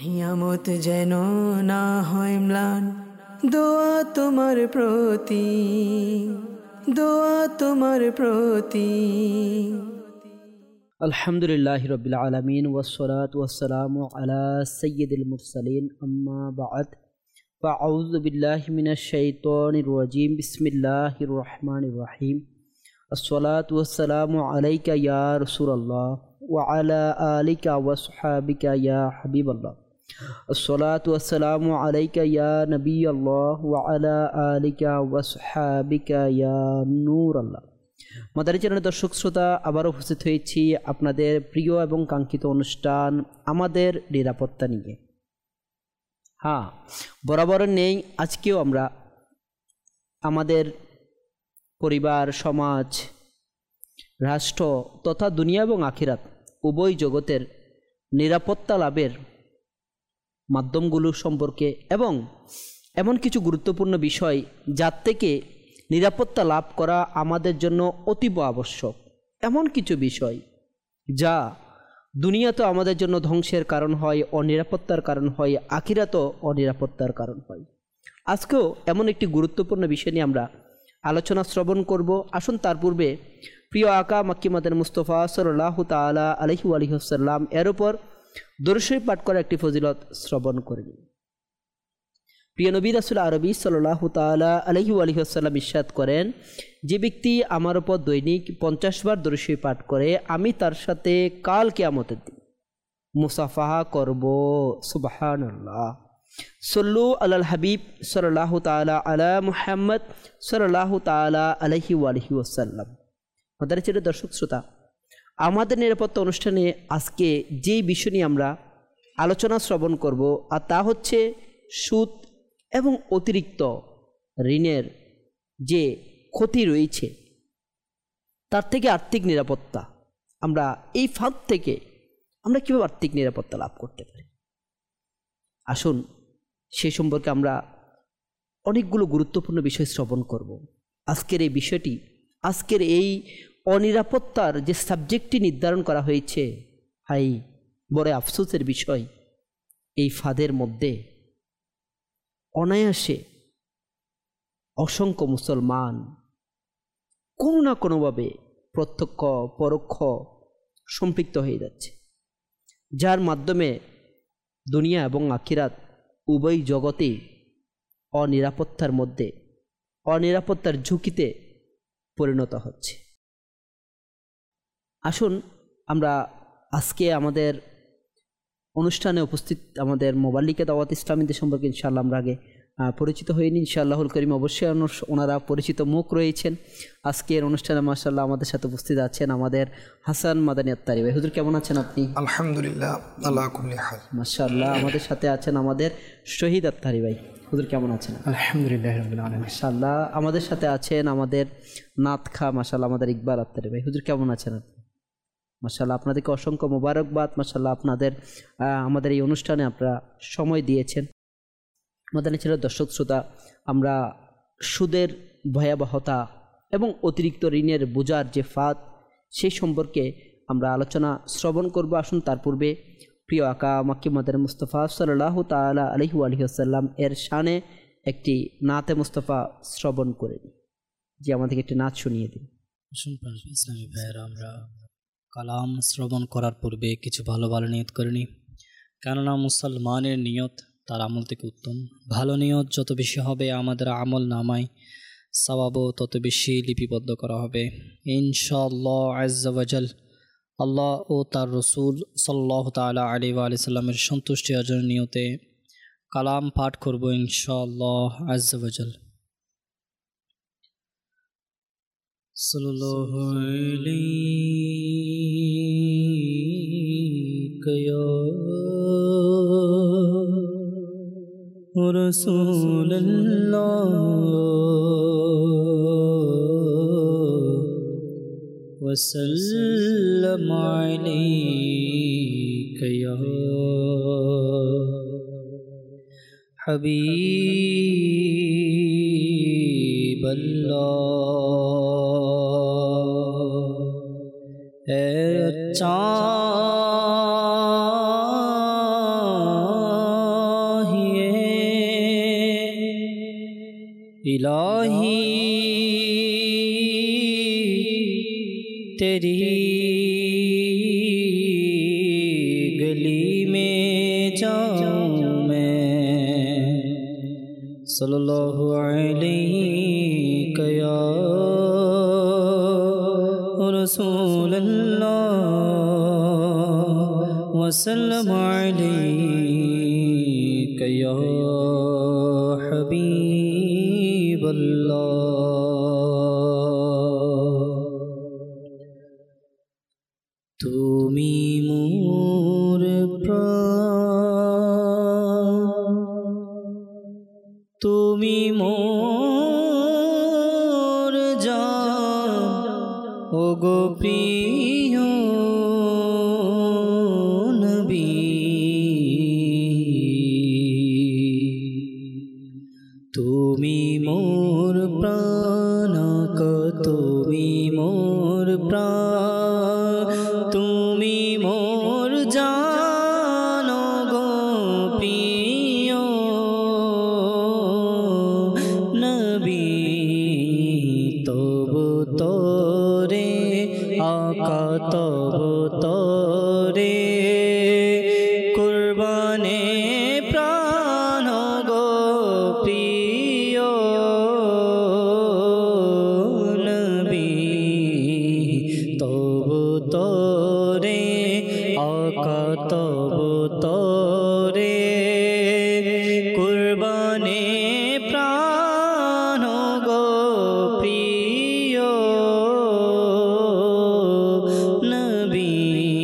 হিয়ামত যেন না হয় ম্লান, দোয়া তোমার প্রতি, দোয়া তোমার প্রতি। আলহামদুলিল্লাহি রাব্বিল আলামিন ওয়াসসালাতু ওয়াসসালামু আলা সাইয়্যিদিল মুরসালিন, আম্মা বা'দ। ফাআউযু বিল্লাহি মিনাশ শাইতানির রাজীম। বিসমিল্লাহির রহমানির রহিম। আসসালাতু ওয়াসসালামু আলাইকা ইয়া রাসূলুল্লাহ ওয়া আলা আলিকা ওয়া আসহাবিকা ইয়া হাবিবাল্লাহ। আসসালাতু ওয়াসসালামু আলাইকা ইয়া নবিয়াল্লাহ ওয়া আলা আলিকা ওয়া আসহাবিকা ইয়া নূরাল্লাহ। মাদানী চ্যানেলের দর্শক শ্রোতা, আবারও উপস্থিত হয়েছি আপনাদের প্রিয় এবং কাঙ্ক্ষিত অনুষ্ঠান আমাদের নিরাপত্তা নিয়ে। হ্যাঁ, বরাবর নেই, আজকেও আমরা আমাদের পরিবার, সমাজ, রাষ্ট্র তথা দুনিয়া এবং আখিরাত উভয় জগতের নিরাপত্তা লাভের মাধ্যমগুলো সম্পর্কে এবং এমন কিছু গুরুত্বপূর্ণ বিষয় যার থেকে নিরাপত্তা লাভ করা আমাদের জন্য অতীব আবশ্যক, এমন কিছু বিষয় যা দুনিয়াতেও আমাদের জন্য ধ্বংসের কারণ হয়, অনিরাপত্তার কারণ হয়, আখিরাতেও অনিরাপত্তার কারণ হয়। আজকেও এমন একটি গুরুত্বপূর্ণ বিষয় নিয়ে আমরা আলোচনা শ্রবণ করব। আসুন তার পূর্বে প্রিয় আকা মক্কি মাদানী মুস্তাফা সাল্লাল্লাহু তাআলা আলাইহি ওয়া আলিহি ওয়াসাল্লাম এর উপর দরুদ শরীফ পাঠ করা একটি ফজিলত শ্রবণ করে নিন। প্রিয় নবী রাসূল আরবি সাল্লাল্লাহু তাআলা আলাইহি ওয়া আলিহি ওয়াসাল্লাম ইরশাদ করেন, যে ব্যক্তি আমার উপর দৈনিক 50 বার দরুদ শরীফ পাঠ করে, আমি তার সাথে কাল কিয়ামতের দিন মুসাফাহা করব। সুবহানাল্লাহ। সল্লু আলাল হাবিব সাল্লাল্লাহু তাআলা আলা মুহাম্মদ সাল্লাল্লাহু তাআলা আলাইহি ওয়া আলিহি ওয়াসাল্লাম। মাদানী চ্যানেলের দর্শক শ্রোতা, আমাদের নিরাপত্তা অনুষ্ঠানে আজকে যেই বিষয় নিয়ে আমরা আলোচনা শ্রবণ করব আর তা হচ্ছে সুদ এবং অতিরিক্ত ঋণের যে ক্ষতি রয়েছে তার থেকে আর্থিক নিরাপত্তা। আমরা এই ফাঁদ থেকে আমরা কীভাবে আর্থিক নিরাপত্তা লাভ করতে পারি, আসুন সে সম্পর্কে আমরা অনেকগুলো গুরুত্বপূর্ণ বিষয় শ্রবণ করব। আজকের এই বিষয়টি, আজকের এই অনিরাপত্তার যে সাবজেক্টটি নির্ধারণ করা হয়েছে, হাই বড় আফসোসের বিষয়, এই ফাঁদের মধ্যে অনায়াসে অসংখ্য মুসলমান কোনো না কোনোভাবে প্রত্যক্ষ পরোক্ষ সম্পৃক্ত হয়ে যাচ্ছে, যার মাধ্যমে দুনিয়া এবং আখিরাত উভয় জগতেই অনিরাপত্তার মধ্যে, অনিরাপত্তার ঝুঁকিতে পরিণত হচ্ছে। আসুন আমরা আজকে আমাদের অনুষ্ঠানে উপস্থিত আমাদের মোবাল্লিকে দাওয়াত ইসলামীদের সম্পর্কে ইনশাআল্লাহ আমরা আগে পরিচিত হইনি। ইনশাআল্লাহুল করিম অবশ্যই ওনারা পরিচিত মুখ রয়েছেন। আজকের অনুষ্ঠানে মাশাআল্লাহ আমাদের সাথে উপস্থিত আছেন আমাদের হাসান মাদানী আত্তারি ভাই। হুজুর কেমন আছেন আপনি? আলহামদুলিল্লাহ, আল্লাহ কুল্লি হাল। মাশাআল্লাহ আমাদের সাথে আছেন আমাদের শহীদ আত্তারি ভাই। হুজুর কেমন আছেন? আলহামদুলিল্লাহ রাব্বিল আলামিন। মাশাআল্লাহ আমাদের সাথে আছেন আমাদের নাতখা মাশাআল্লাহ আমাদের ইকবাল আত্তারি ভাই। হুজুর কেমন আছেন আপনি? মাশাআল্লাহ আপনাদেরকে অসংখ্য মোবারকবাদ। মাশাআল্লাহ আপনাদের আমাদের এই অনুষ্ঠানে আপনারা সময় দিয়েছেন। মাদানী চ্যানেলের দর্শক শ্রোতা, আমরা সুদের ভয়াবহতা এবং অতিরিক্ত ঋণের বোঝার যে ফাঁদ সেই সম্পর্কে আমরা আলোচনা শ্রবণ করব। আসুন তার পূর্বে প্রিয় আকা মক্কি মাদানী মুস্তাফা সাল্লাল্লাহু তাআলা আলাইহি ওয়া আলিহি ওয়াসাল্লাম এর শানে একটি নাতে মুস্তাফা শ্রবণ করে নিই। যে আমাদেরকে একটি নাচ শুনিয়ে দিন। ইসলামী ভাইয়েরা, আমরা কালাম শ্রবণ করার পূর্বে কিছু ভালো ভালো নিয়ত করে নিই, কেননা মুসলমানের নিয়ত তার আমল থেকে উত্তম। ভালো নিয়ত যত বেশি হবে, আমাদের আমল নামায় সওয়াবও তত বেশি লিপিবদ্ধ করা হবে ইনশাআল্লাহ আজ্জা ওয়া জাল। আল্লাহ ও তার রসুল সাল্লাল্লাহু তাআলা আলাইহি ওয়া সাল্লামের সন্তুষ্টি অর্জনের নিয়তে কালাম পাঠ করব ইনশাআল্লাহ আজ্জা ওয়া জাল। সাল্লাল্লাহু আলাইকা ইয়া রাসূলুল্লাহ ওয়া সাল্লাম আলাইকা ইয়া হাবিবাল্লাহ। চাঁদ इलाही तेरी गली में जाऊं मैं सल्लल्लाहु अलैहि या रसूल अल्लाह वसल्लम अलैहि या हबीब তুমি মোর প্রাণ তুমি মোর জান ওগো প্রিয় নবী তুমি মোর প্রাণ তুমি মোর প্রাণ তুমি মোর জান গো প্রিয় নবী তবু তোরে আকা তবু তোরে কুরবানে প্রাণ গো প্রিয় নবী তবু তোরে আকা তবু তোরে কুরবানে প্রাণ গো প্রিয় নবী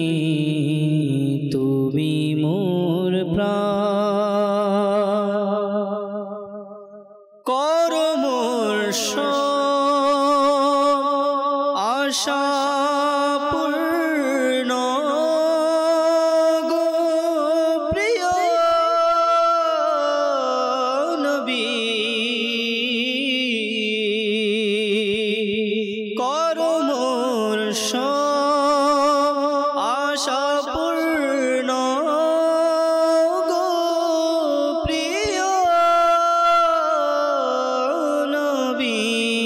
তুমি মোর প্রাণ কর মোর আশা পূর্ণ গো প্রিয় নবী কর মোর আশা পূর্ণ গো প্রিয় নবী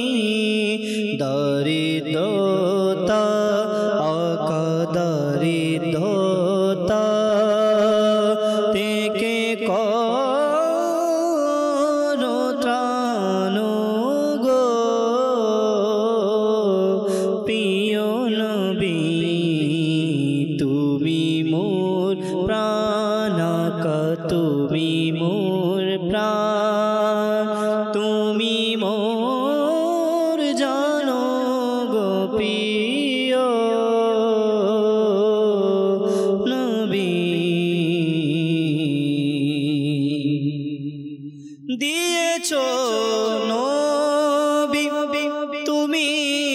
দরিদ্রতা আকা দরিদ্রতা থেকে করো ত্রাণ গো প্রিয় নবী তুমি মোর প্রাণ তুমি মোর প্রাণ তুমি মোর জান গো প্রিয় নবী দিয়েছ নবী তুমি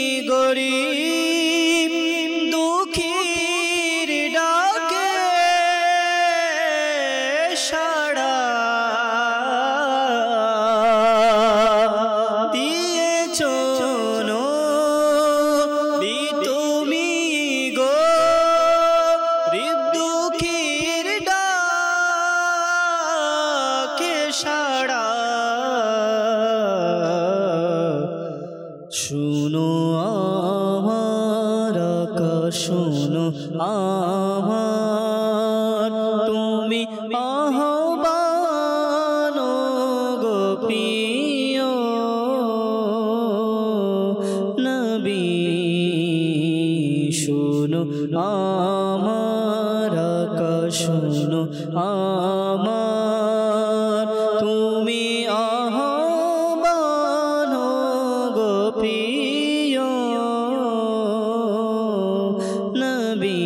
গরিব দুঃখীর ডাকে সাড়া দিয়েছ নবী তুমি গরিব দুঃখীর ডাকে সাড়া শুনো আমার শুনো আমার তুমি আহ্বান গো প্রিয় নবী শুনো আমার শুনো আমার তুমি আহ্বান গো প্রিয় নবী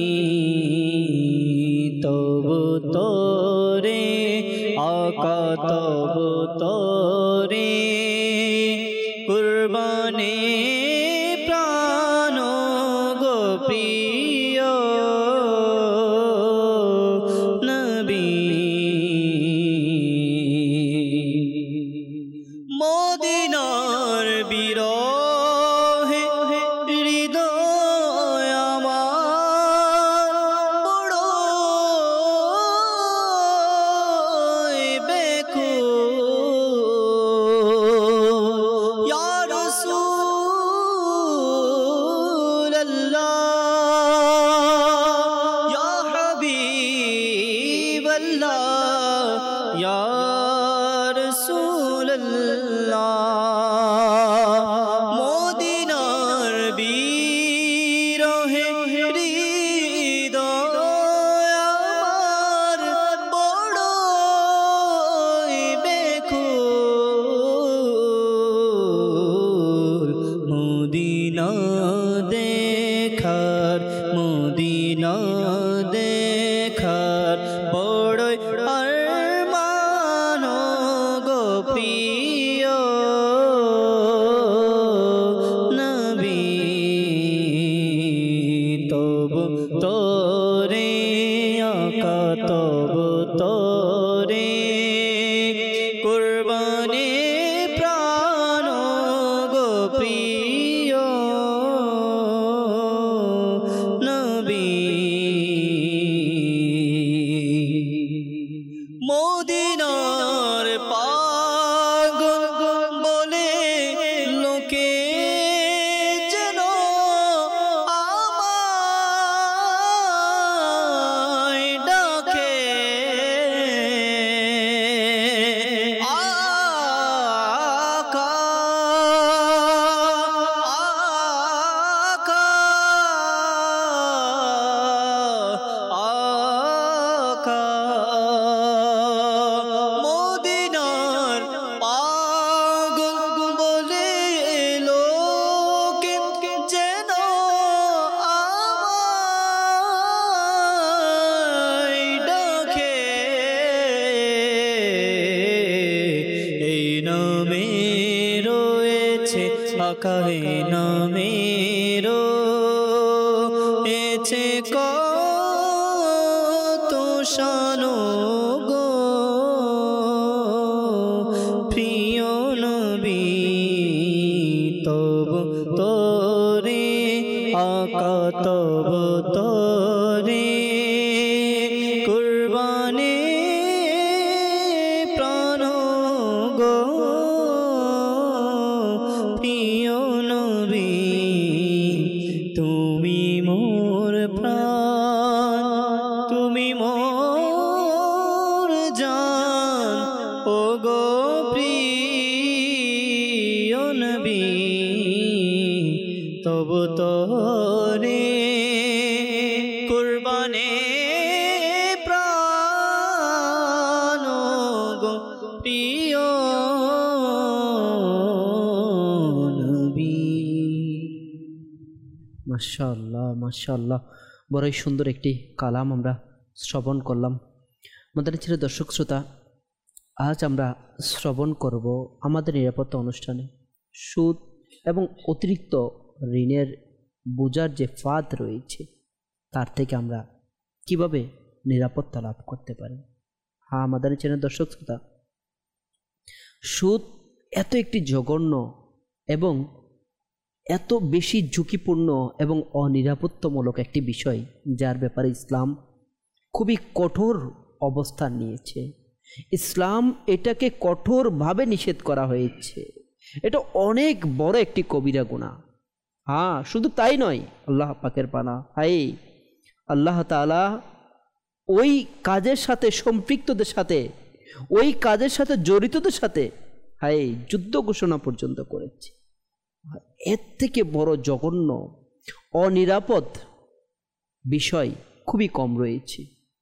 তবু তোরে আকা তবু তোরে কুরবানে প্রাণ গো প্রিয় নবী মদিনার বিরহে হৃদয় আমার বড় বেকুল হাবিবাল্লাহ ইয়া রাসূলুল্লাহ মদিনার বিরহে হৃদয় আমার বড়ই ব্যাকুল মদিনা দেখার বড়ই আরমান গো প্রিয় নবী তবু তোরে আকা তবু তোরে কুরবানে প্রাণ গো প্রিয় নবী মদিনার পাগল বলে লোকে যেন আমায় ডাকে আকা আকা আকা মদিনার পাগল বলে লোকে যেন আমায় ডাকে এই নামে রয়েছে আকা এই নামে রয়েছে কত শানো গো প্রিয় নবী তবু তোরে আকা তবু তোরে কুরবানে প্রাণ গো প্রিয় নবী তুমি মোর প্রাণ তুমি মোর জান ও গো প্রিয় নবী তবু তোরে কুরবানে প্রাণ গো প্রিয় নবী। মাশাআল্লাহ মাশাআল্লাহ, বড়ই সুন্দর একটি কালাম আমরা শ্রবণ করলাম। আমাদের ছিল দর্শক শ্রোতা, আজ আমরা শ্রবণ করব আমাদের নিরাপত্তা অনুষ্ঠানে সুদ এবং অতিরিক্ত ঋণের বোঝার যে ফাঁদ রয়েছে তার থেকে আমরা কিভাবে নিরাপত্তা লাভ করতে পারি। হ্যাঁ, আমাদের চ্যানেল দর্শক শ্রোতা, সুদ এত একটি জঘন্য এবং এত বেশি ঝুঁকিপূর্ণ এবং অনিরাপত্তামূলক একটি বিষয় যার ব্যাপারে ইসলাম খুবই কঠোর অবস্থান নিয়েছে। ইসলাম এটাকে কঠোরভাবে নিষেধ করা হয়েছে। এটা অনেক বড় একটি কবিরা গুনাহ। হ্যাঁ, শুধু তাই নয়, আল্লাহ পাকের পানা, হাই আল্লাহ তাআলা ওই কাজের সাথে সম্পৃক্তদের সাথে, ওই কাজের সাথে জড়িতদের সাথে হাই যুদ্ধ ঘোষণা পর্যন্ত করেছে। এর থেকে বড় জঘন্য অনিরাপদ বিষয় খুবই কম রয়েছে।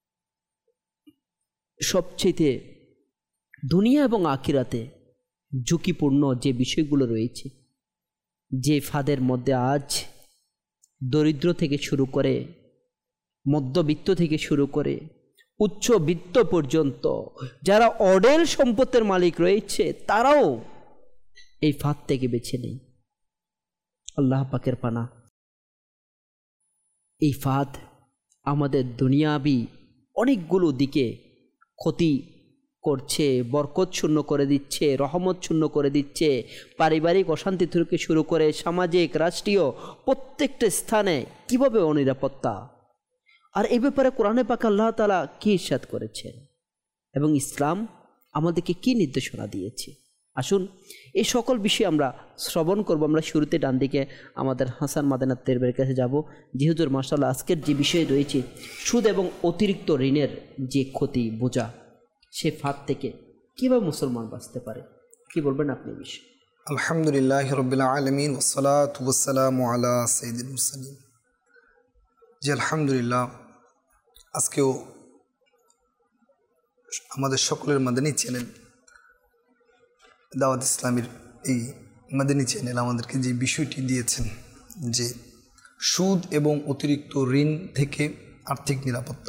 সবচেয়ে দুনিয়া এবং আখিরাতে ঝুঁকিপূর্ণ যে বিষয়গুলো রয়েছে, যে ফাঁদের মধ্যে আজ দরিদ্র থেকে শুরু করে, মধ্যবিত্ত থেকে শুরু করে উচ্চবিত্ত পর্যন্ত যারা অঢেল সম্পদের মালিক রয়েছে তারাও এই ফাঁদ থেকে বেছে নেই। আল্লাহ পাকের পানা, এই ফাঁদ আমাদের দুনিয়াবি অনেকগুলো দিকে ক্ষতি করছে, বরকত শূন্য করে দিচ্ছে, রহমত শূন্য করে দিচ্ছে। পারিবারিক অশান্তি থেকে শুরু করে সামাজিক, রাষ্ট্রীয় প্রত্যেকটা স্থানে কিভাবে অনিরাপত্তা। আর এই ব্যাপারে কোরআনে পাক আল্লাহ তাআলা কি ইরশাদ করেছেন এবং ইসলাম আমাদেরকে কি নির্দেশনা দিয়েছে। আসুন এই সকল বিষয়ে আমরা শ্রবণ করব। আমরা শুরুতে ডান দিকে আমাদের হাসান মাদানাত তেরবের কাছে যাব। জি হুজুর, মাশাআল্লাহ, আজকের যে বিষয় রয়েছে সুদ এবং অতিরিক্ত ঋণের যে ক্ষতি বোঝা, সে ফাঁদ থেকে কীভাবে মুসলমান বাঁচতে পারে, কি বলবেন আপনি এই বিষয়ে? আলহামদুলিল্লাহ রাব্বিল আলামিন ওয়াসসালাতু ওয়াসসালামু আলা সাইয়্যিদিল মুরসালিন। জি আলহামদুলিল্লাহ, আজকেও আমাদের সকলের মাদানী চ্যানেল দাওয়াত ইসলামের এই মাদানী চ্যানেল আমাদেরকে যে বিষয়টি দিয়েছেন যে সুদ এবং অতিরিক্ত ঋণ থেকে আর্থিক নিরাপত্তা।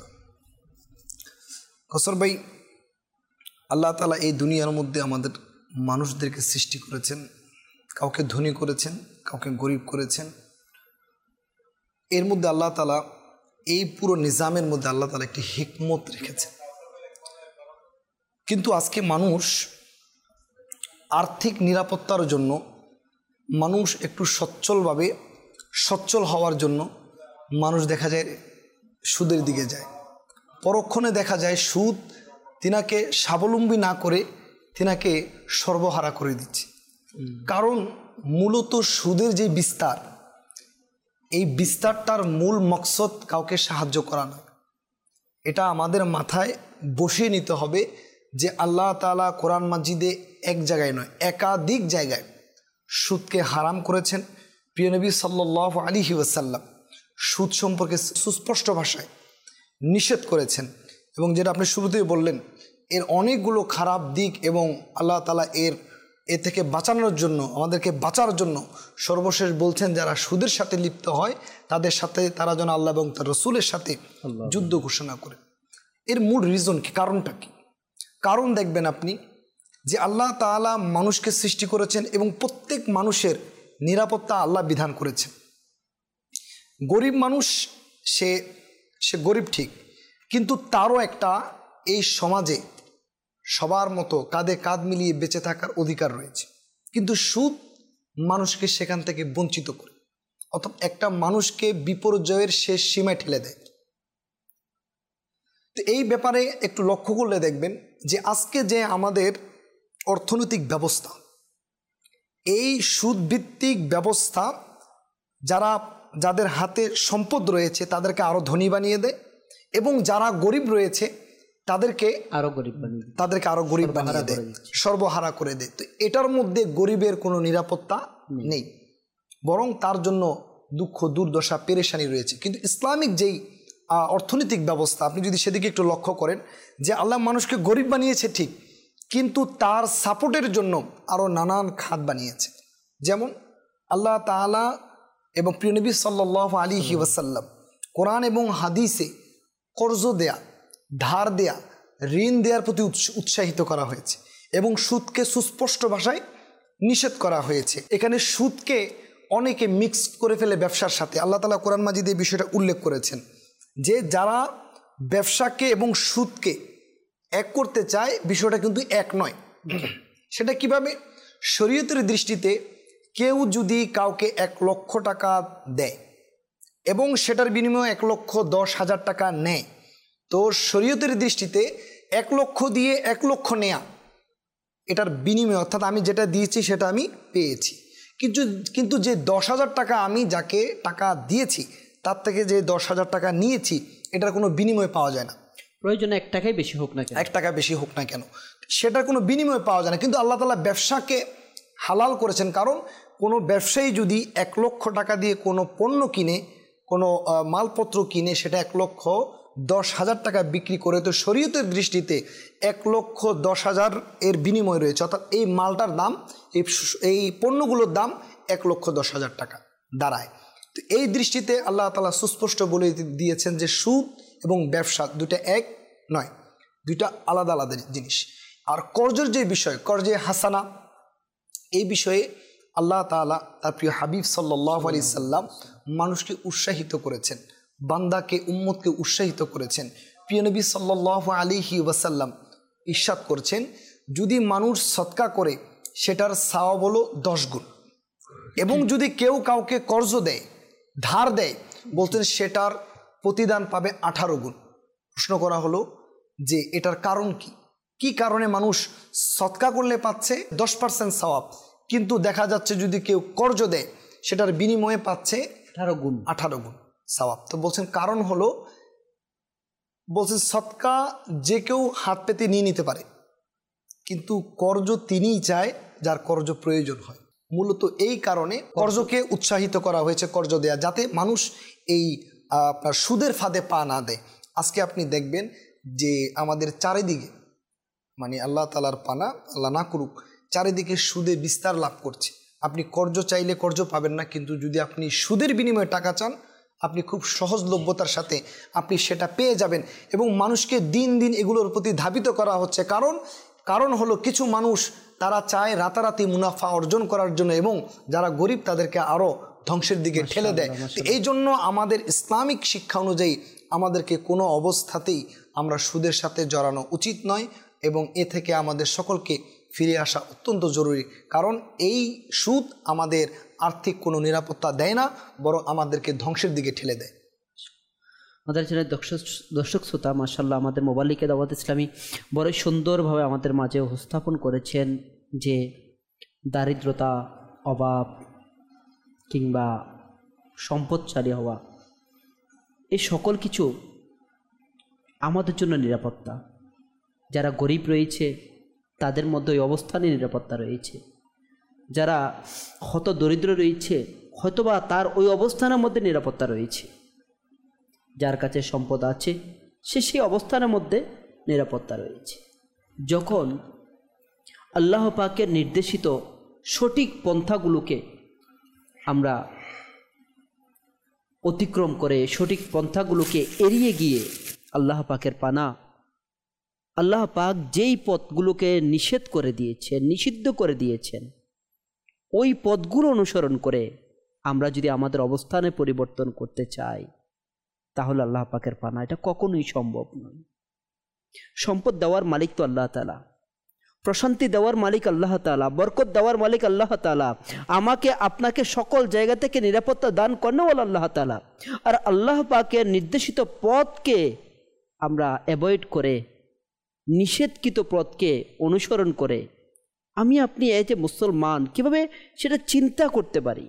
কসর ভাই, আল্লাহ তাআলা এই দুনিয়ার মধ্যে আমাদের মানুষদেরকে সৃষ্টি করেছেন, কাউকে ধনী করেছেন, কাউকে গরিব করেছেন। এর মধ্যে আল্লাহ তাআলা এই পুরো নিজামের মধ্যে আল্লাহ তাআলা একটি হিকমত রেখেছেন। কিন্তু আজকে মানুষ আর্থিক নিরাপত্তার জন্য, মানুষ একটু সচ্ছল হওয়ার জন্য মানুষ দেখা যায় সুদের দিকে যায়। পরক্ষণে দেখা যায় সুদ তিনাকে স্বাবলম্বী না করে তিনাকে সর্বহারা করে দিচ্ছে। কারণ মূলত সুদের যে বিস্তার, এই বিস্তারটার মূল মকসদ কাউকে সাহায্য করা নয়। এটা আমাদের মাথায় বসিয়ে নিতে হবে যে আল্লাহ তাআলা কোরআন মাজিদে এক জায়গায় নয়, একাধিক জায়গায় সুদকে হারাম করেছেন। প্রিয় নবী সাল্লাল্লাহু আলাইহি ওয়াসাল্লাম সুদ সম্পর্কে সুস্পষ্ট ভাষায় নিষেধ করেছেন। এবং যেটা আপনি শুরুতেই বললেন, এর অনেকগুলো খারাপ দিক এবং আল্লাহ তাআলা এ থেকে বাঁচানোর জন্য, আমাদেরকে বাঁচার জন্য সর্বশেষ বলছেন যারা সুদের সাথে লিপ্ত হয় তাদের সাথে তারা যেন আল্লাহ এবং তার রসুলের সাথে যুদ্ধ ঘোষণা করে। এর মূল রিজন কি, কারণটা কি? কারণ দেখবেন আপনি যে আল্লাহ তাআলা মানুষকে সৃষ্টি করেছেন এবং প্রত্যেক মানুষের নিরাপত্তা আল্লাহ বিধান করেছেন। গরিব মানুষ সে গরিব ঠিক, কিন্তু তারও একটা এই সমাজে সবার মতো কাঁধে কাঁধ মিলিয়ে বেঁচে থাকার অধিকার রয়েছে। কিন্তু সুদ মানুষকে সেখান থেকে বঞ্চিত করে, অথবা একটা মানুষকে বিপর্যয়ের শেষ সীমায় ঠেলে দেয়। তো এই ব্যাপারে একটু লক্ষ্য করলে দেখবেন যে আজকে যে আমাদের অর্থনৈতিক ব্যবস্থা, এই সুদভিত্তিক ব্যবস্থা যাদের হাতে সম্পদ রয়েছে তাদেরকে আরও ধনী বানিয়ে দেয়, এবং যারা গরিব রয়েছে তাদেরকে আরও গরিব বানিয়ে দেয়, সর্বহারা করে দেয়। তো এটার মধ্যে গরিবের কোনো নিরাপত্তা নেই, বরং তার জন্য দুঃখ, দুর্দশা, পেরেশানি রয়েছে। কিন্তু ইসলামিক যেই অর্থনৈতিক ব্যবস্থা, আপনি যদি সেদিকে একটু লক্ষ্য করেন যে আল্লাহ মানুষকে গরিব বানিয়েছে ঠিক, কিন্তু তার সাপোর্টের জন্য আরও নানান খাত বানিয়েছে। যেমন আল্লাহ তাআলা এবং প্রিয় নবী সাল্লাল্লাহু আলাইহি ওয়াসাল্লাম কোরআন এবং হাদিসে কর্জ দেয়া, ধার দেয়া, ঋণ দেওয়ার প্রতি উৎসাহিত করা হয়েছে এবং সুদকে সুস্পষ্ট ভাষায় নিষেধ করা হয়েছে। এখানে সুদকে অনেকে মিক্স করে ফেলে ব্যবসার সাথে। আল্লাহ তাআলা কোরআন মাজিদে এই বিষয়টা উল্লেখ করেছেন যে যারা ব্যবসাকে এবং সুদকে এক করতে চায়, বিষয়টা কিন্তু এক নয়। সেটা কিভাবে? শরীয়তের দৃষ্টিতে কেউ যদি কাউকে 1 লক্ষ টাকা দেয় এবং সেটার বিনিময়ে 1,10,000 টাকা নেয়, তো শরীয়তের দৃষ্টিতে 1 লক্ষ দিয়ে 1 লক্ষ নেয়া, এটার বিনিময়ে, অর্থাৎ আমি যেটা দিয়েছি সেটা আমি পেয়েছি। কিন্তু যে 10,000 টাকা আমি যাকে টাকা দিয়েছি তার থেকে যে 10,000 টাকা নিয়েছি, এটার কোনো বিনিময় পাওয়া যায় না। প্রয়োজনে 1 টাকাই বেশি হোক না কেন, 1 টাকা বেশি হোক না কেন, সেটার কোনো বিনিময় পাওয়া যায় না। কিন্তু আল্লাহ তাআলা ব্যবসাকে হালাল করেছেন। কারণ কোনো ব্যবসায়ী যদি 1 লক্ষ টাকা দিয়ে কোনো পণ্য কিনে, কোনো মালপত্র কিনে, সেটা 1,10,000 টাকা বিক্রি করে, তো শরীয়তের দৃষ্টিতে 1,10,000 এর বিনিময় রয়েছে। অর্থাৎ এই মালটার দাম, এই পণ্যগুলোর দাম 1,10,000 টাকা দাঁড়ায়। তো এই দৃষ্টিতে আল্লাহ তাআলা সুস্পষ্ট বলে দিয়েছেন যে সুদ এবং ব্যবসা দুটা এক নয়, দুইটা আলাদা আলাদা জিনিস। আর কর্জের যে বিষয়, কর্জে হাসানা, এই বিষয়ে আল্লাহ তাআলা তার প্রিয় হাবিব সাল্লাল্লাহু আলাইহি সাল্লাম মানুষকে উৎসাহিত করেছেন, বান্দাকে, উম্মতকে উৎসাহিত করেছেন। প্রিয় নবী সাল্লাল্লাহু আলাইহি ওয়াসাল্লাম ইরশাদ করছেন, যদি মানুষ সদকা করে সেটার সওয়াব হলো 10 গুণ, এবং যদি কেউ কাউকে কর্জ দেয়, ধার দেয়, বলতেন সেটার প্রতিদান পাবে 18 গুণ। প্রশ্ন করা হলো যে এটার কারণ কি? কি কারণে মানুষ সদকা করলে পাচ্ছে 10% সওয়াব, কিন্তু দেখা যাচ্ছে যদি কেউ কর্জ দেয় সেটার বিনিময়ে পাচ্ছে 18 গুণ সওয়াব। তো বলছেন কারণ হলো, বলছেন সদকা যে কেউ হাত পেতে নিয়ে নিতে পারে, কিন্তু কর্জ তিনিই চায় যার কর্জ প্রয়োজন হয়। মূলত এই কারণে কর্জকে উৎসাহিত করা হয়েছে, কর্জ দেয়া, যাতে মানুষ এই আপনার সুদের ফাঁদে পা না দেয়। আজকে আপনি দেখবেন যে আমাদের চারিদিকে, মানে আল্লাহ তাআলার পানা, আল্লাহ না করুক, চারিদিকে সুদে বিস্তার লাভ করছে। আপনি কর্জ চাইলে কর্জ পাবেন না, কিন্তু যদি আপনি সুদের বিনিময়ে টাকা চান, আপনি খুব সহজলভ্যতার সাথে আপনি সেটা পেয়ে যাবেন। এবং মানুষকে দিন দিন এগুলোর প্রতি ধাবিত করা হচ্ছে। কারণ হলো কিছু মানুষ তারা চায় রাতারাতি মুনাফা অর্জন করার জন্য, এবং যারা গরিব তাদেরকে আরও ধ্বংসের দিকে ঠেলে দেয়। এই জন্য আমাদের ইসলামিক শিক্ষা অনুযায়ী আমাদেরকে কোনো অবস্থাতেই আমরা সুদের সাথে জড়ানো উচিত নয়, এবং এ থেকে আমাদের সকলকে ফিরে আসা অত্যন্ত জরুরি। কারণ এই সুদ আমাদের আর্থিক কোনো নিরাপত্তা দেয় না, বরং আমাদেরকে ধ্বংসের দিকে ঠেলে দেয়। আমাদের চ্যানেল দর্শক শ্রোতা, মাশাআল্লাহ, আমাদের মোবাল্লিকে দাওয়াত ইসলামী বড় সুন্দরভাবে আমাদের মাঝে উপস্থাপন করেছেন যে দারিদ্রতা, অভাব কিংবা সম্পদশালী হওয়া, এই সকল কিছু আমাদের জন্য নিরাপত্তা। যারা গরিব রয়েছে তাদের মধ্যে ওই অবস্থানে নিরাপত্তা রয়েছে, যারা হত দরিদ্র রয়েছে হয়তোবা তার ওই অবস্থানের মধ্যে নিরাপত্তা রয়েছে, যার কাছে সম্পদ আছে সে সেই অবস্থানের মধ্যে নিরাপত্তা রয়েছে। যখন আল্লাহ পাকের নির্দেশিত সঠিক পন্থাগুলোকে আমরা অতিক্রম করে, সঠিক পন্থাগুলোকে এড়িয়ে গিয়ে আল্লাহ পাকের পানা, আল্লাহ পাক যেই পথগুলোকে নিষেধ করে দিয়েছেন, নিষিদ্ধ করে দিয়েছেন, ওই পথগুলো অনুসরণ করে আমরা যদি আমাদের অবস্থানে পরিবর্তন করতে চাই, তাহলে আল্লাহ পাকের পানা এটা কখনোই সম্ভব নয়। সম্পদ দেওয়ার মালিক তো আল্লাহ তাআলা, প্রশান্তি দেওয়ার মালিক আল্লাহ তাআলা, বরকত দেওয়ার মালিক আল্লাহ তাআলা, আমাকে আপনাকে সকল জায়গা থেকে নিরাপত্তা দান করেন আল্লাহ তাআলা। আর আল্লাহ পাকের নির্দেশিত পথকে আমরা অ্যাভয়েড করে, নিষেধকৃত পথকে অনুসরণ করে আমি আপনি এই যে মুসলমান কিভাবে সেটা চিন্তা করতে পারি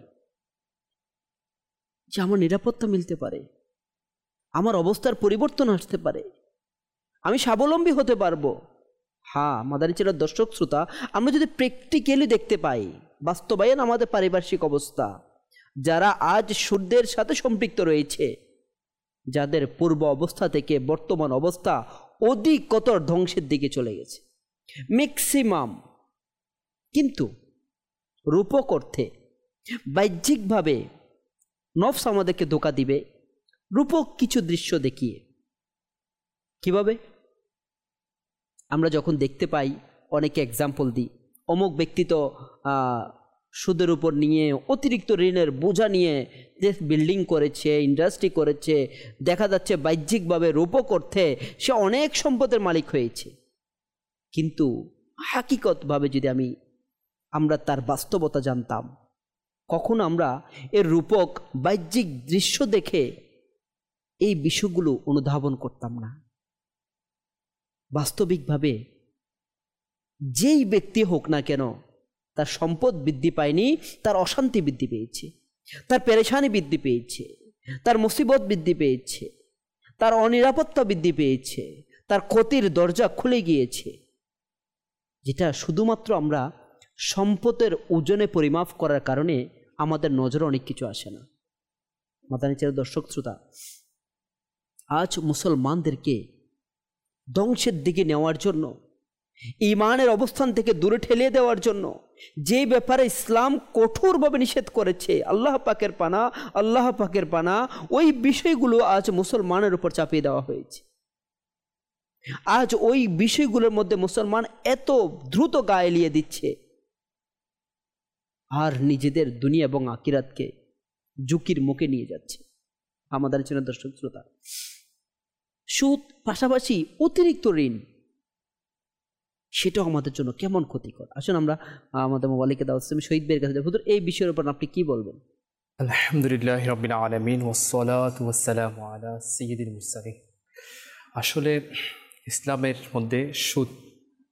যে আমার নিরাপত্তা মিলতে পারে, আমার অবস্থার পরিবর্তন আসতে পারে, আমি স্বাবলম্বী হতে পারবো। হ্যাঁ, মাদানী চ্যানেলের দর্শক শ্রোতা, আমরা যদি প্র্যাকটিক্যালি দেখতে পাই, বাস্তবায়ন আমাদের পারিপার্শ্বিক অবস্থা, যারা আজ সুদের সাথে সম্পৃক্ত রয়েছে, যাদের পূর্ব অবস্থা থেকে বর্তমান অবস্থা অধিকতর ধ্বংসের দিকে চলে গেছে ম্যাক্সিমাম, কিন্তু রূপক অর্থে বাহ্যিকভাবে নফস আমাদেরকে ধোঁকা দিবে রূপক কিছু দৃশ্য দেখিয়ে। কিভাবে? আমরা যখন দেখতে পাই, অনেকে এক্সাম্পল দিই, অমুক ব্যক্তি তো সুদের উপর নিয়ে অতিরিক্ত ঋণের বোঝা নিয়ে যে বিল্ডিং করেছে, ইন্ডাস্ট্রি করেছে, দেখা যাচ্ছে বাহ্যিকভাবে রূপক অর্থে সে অনেক সম্পদের মালিক হয়েছে, কিন্তু হাকিকতভাবে যদি আমরা তার বাস্তবতা জানতাম, কখন আমরা এর রূপক বাহ্যিক দৃশ্য দেখে এই বিষয়গুলো অনুধাবন করতাম না। বাস্তবিকভাবে যেই ব্যক্তি হোক না কেন, তার সম্পদ বৃদ্ধি পায়নি, তার অশান্তি বৃদ্ধি পেয়েছে, তার পেরেশানি বৃদ্ধি পেয়েছে, তার মুসিবত বৃদ্ধি পেয়েছে, তার অনিরাপত্তা বৃদ্ধি পেয়েছে, তার ক্ষতির দরজা খুলে গিয়েছে, যেটা শুধুমাত্র আমরা সম্পদের ওজনে পরিমাপ করার কারণে আমাদের নজরে অনেক কিছু আসে না। মাদানী চ্যানেলের দর্শক শ্রোতা, আজ মুসলমানদেরকে ধ্বংসের দিকে নেওয়ার জন্য, ঈমানের অবস্থান থেকে দূরে ঠেলে দেওয়ার জন্য যে ব্যাপারে ইসলাম কঠোরভাবে নিষেধ করেছে, আল্লাহ পাকের পানা, আল্লাহ পাকের পানা, ওই বিষয়গুলো আজ মুসলমানের উপর চাপিয়ে দেওয়া হয়েছে। আজ ওই বিষয়গুলোর মধ্যে মুসলমান এত দ্রুত গা এলিয়ে দিচ্ছে, আর নিজেদের দুনিয়া এবং আখিরাতকে ঝুঁকির মুখে নিয়ে যাচ্ছে। আমাদের জন্য দর্শক শ্রোতা, সুদ পাশাপাশি অতিরিক্ত ঋণ, সেটাও আমাদের জন্য কেমন ক্ষতিকর। আসুন আমরা আমাদের মোবাইলকে দাওয়াত ইসলামী শহীদ ভাইয়ের কাছে হুজুর, এই বিষয়ের উপর আপনি কি বলবেন? আলহামদুলিল্লাহ রাব্বিল আলামিন ওয়াসসালাতু ওয়াসসালামু আলা সাইয়্যিদিল মুরসালিন। আসলে ইসলামের মধ্যে সুদ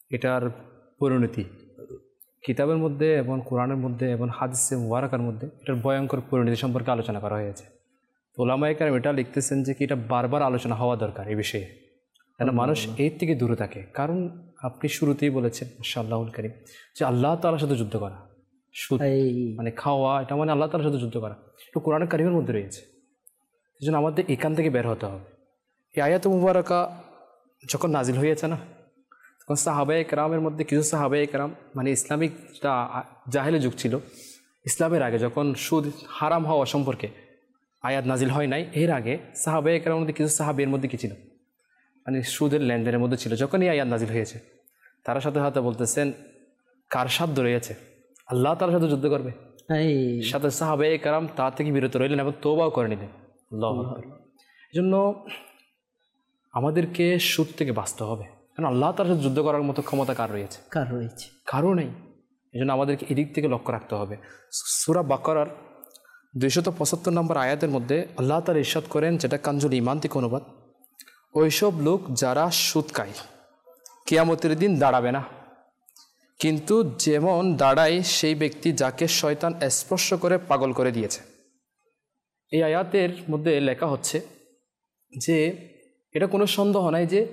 এটার পরিণতি কিতাবের মধ্যে এবং কোরআনের মধ্যে এবং হাদিসে মুবারাকার মধ্যে এটার ভয়ঙ্কর পরিণতি সম্পর্কে আলোচনা করা হয়েছে। তো ওলামায়ে কেরাম এটা লিখতেছেন যে কি এটা বারবার আলোচনা হওয়া দরকার এই বিষয়ে, যেন মানুষ এর থেকে দূরে থাকে। কারণ আপনি শুরুতেই বলেছেন মাশাআল্লাহুল কারীম যে আল্লাহ তাআলার সাথে যুদ্ধ করা, সুদ মানে খাওয়া, এটা মানে আল্লাহ তাআলার সাথে যুদ্ধ করা, এটা কোরআনের কারিমের মধ্যে রয়েছে। এই জন্য আমাদের এখান থেকে বের হতে হবে। এই আয়াত মুবারাকা যখন নাজিল হয়েছে না, তখন সাহাবায়ে কেরামের মধ্যে কিছু সাহাবায়ে কেরাম মানে ইসলামিক যেটা জাহেলি যুগ ছিল, ইসলামের আগে যখন সুদ হারাম হওয়া সম্পর্কে আয়াত নাজিল হয় নাই, এর আগে সাহাবায়ে কেরামের মধ্যে কিছু সাহাবীর মধ্যে কি ছিল, মানে সুদের লেনদেনের মধ্যে ছিল। যখন এই আয়াত নাজিল হয়েছে, তারা সাথে সাথে বলতেছেন কার সাধ্য রয়েছে আল্লাহ তার সাথে যুদ্ধ করবে, সাথে সাহাবায়ে কেরাম তা থেকে বিরত রইলেন এবং তওবাও করে নিলেন। আল্লাহু আকবার। এই জন্য আমাদেরকে সুদ থেকে বাঁচতে হবে, কারণ আল্লাহ তার সাথে যুদ্ধ করার মতো ক্ষমতা কার রয়েছে? কারো নেই। এই জন্য আমাদেরকে এদিক থেকে লক্ষ্য রাখতে হবে। সূরা বাকারার 275 নম্বর আয়াতের মধ্যে আল্লাহ তাআলা ইরশাদ করেন, যেটা কানজুল ঈমান থেকে অনুবাদ, ওইসব লোক যারা সুদ খায় কিয়ামতের দিন দাঁড়াবে না, কিন্তু যেমন দাঁড়ায় সেই ব্যক্তি যাকে শয়তান স্পর্শ করে পাগল করে দিয়েছে। এই আয়াতের মধ্যে লেখা হচ্ছে যে এটা কোনো সন্দেহ নাই যে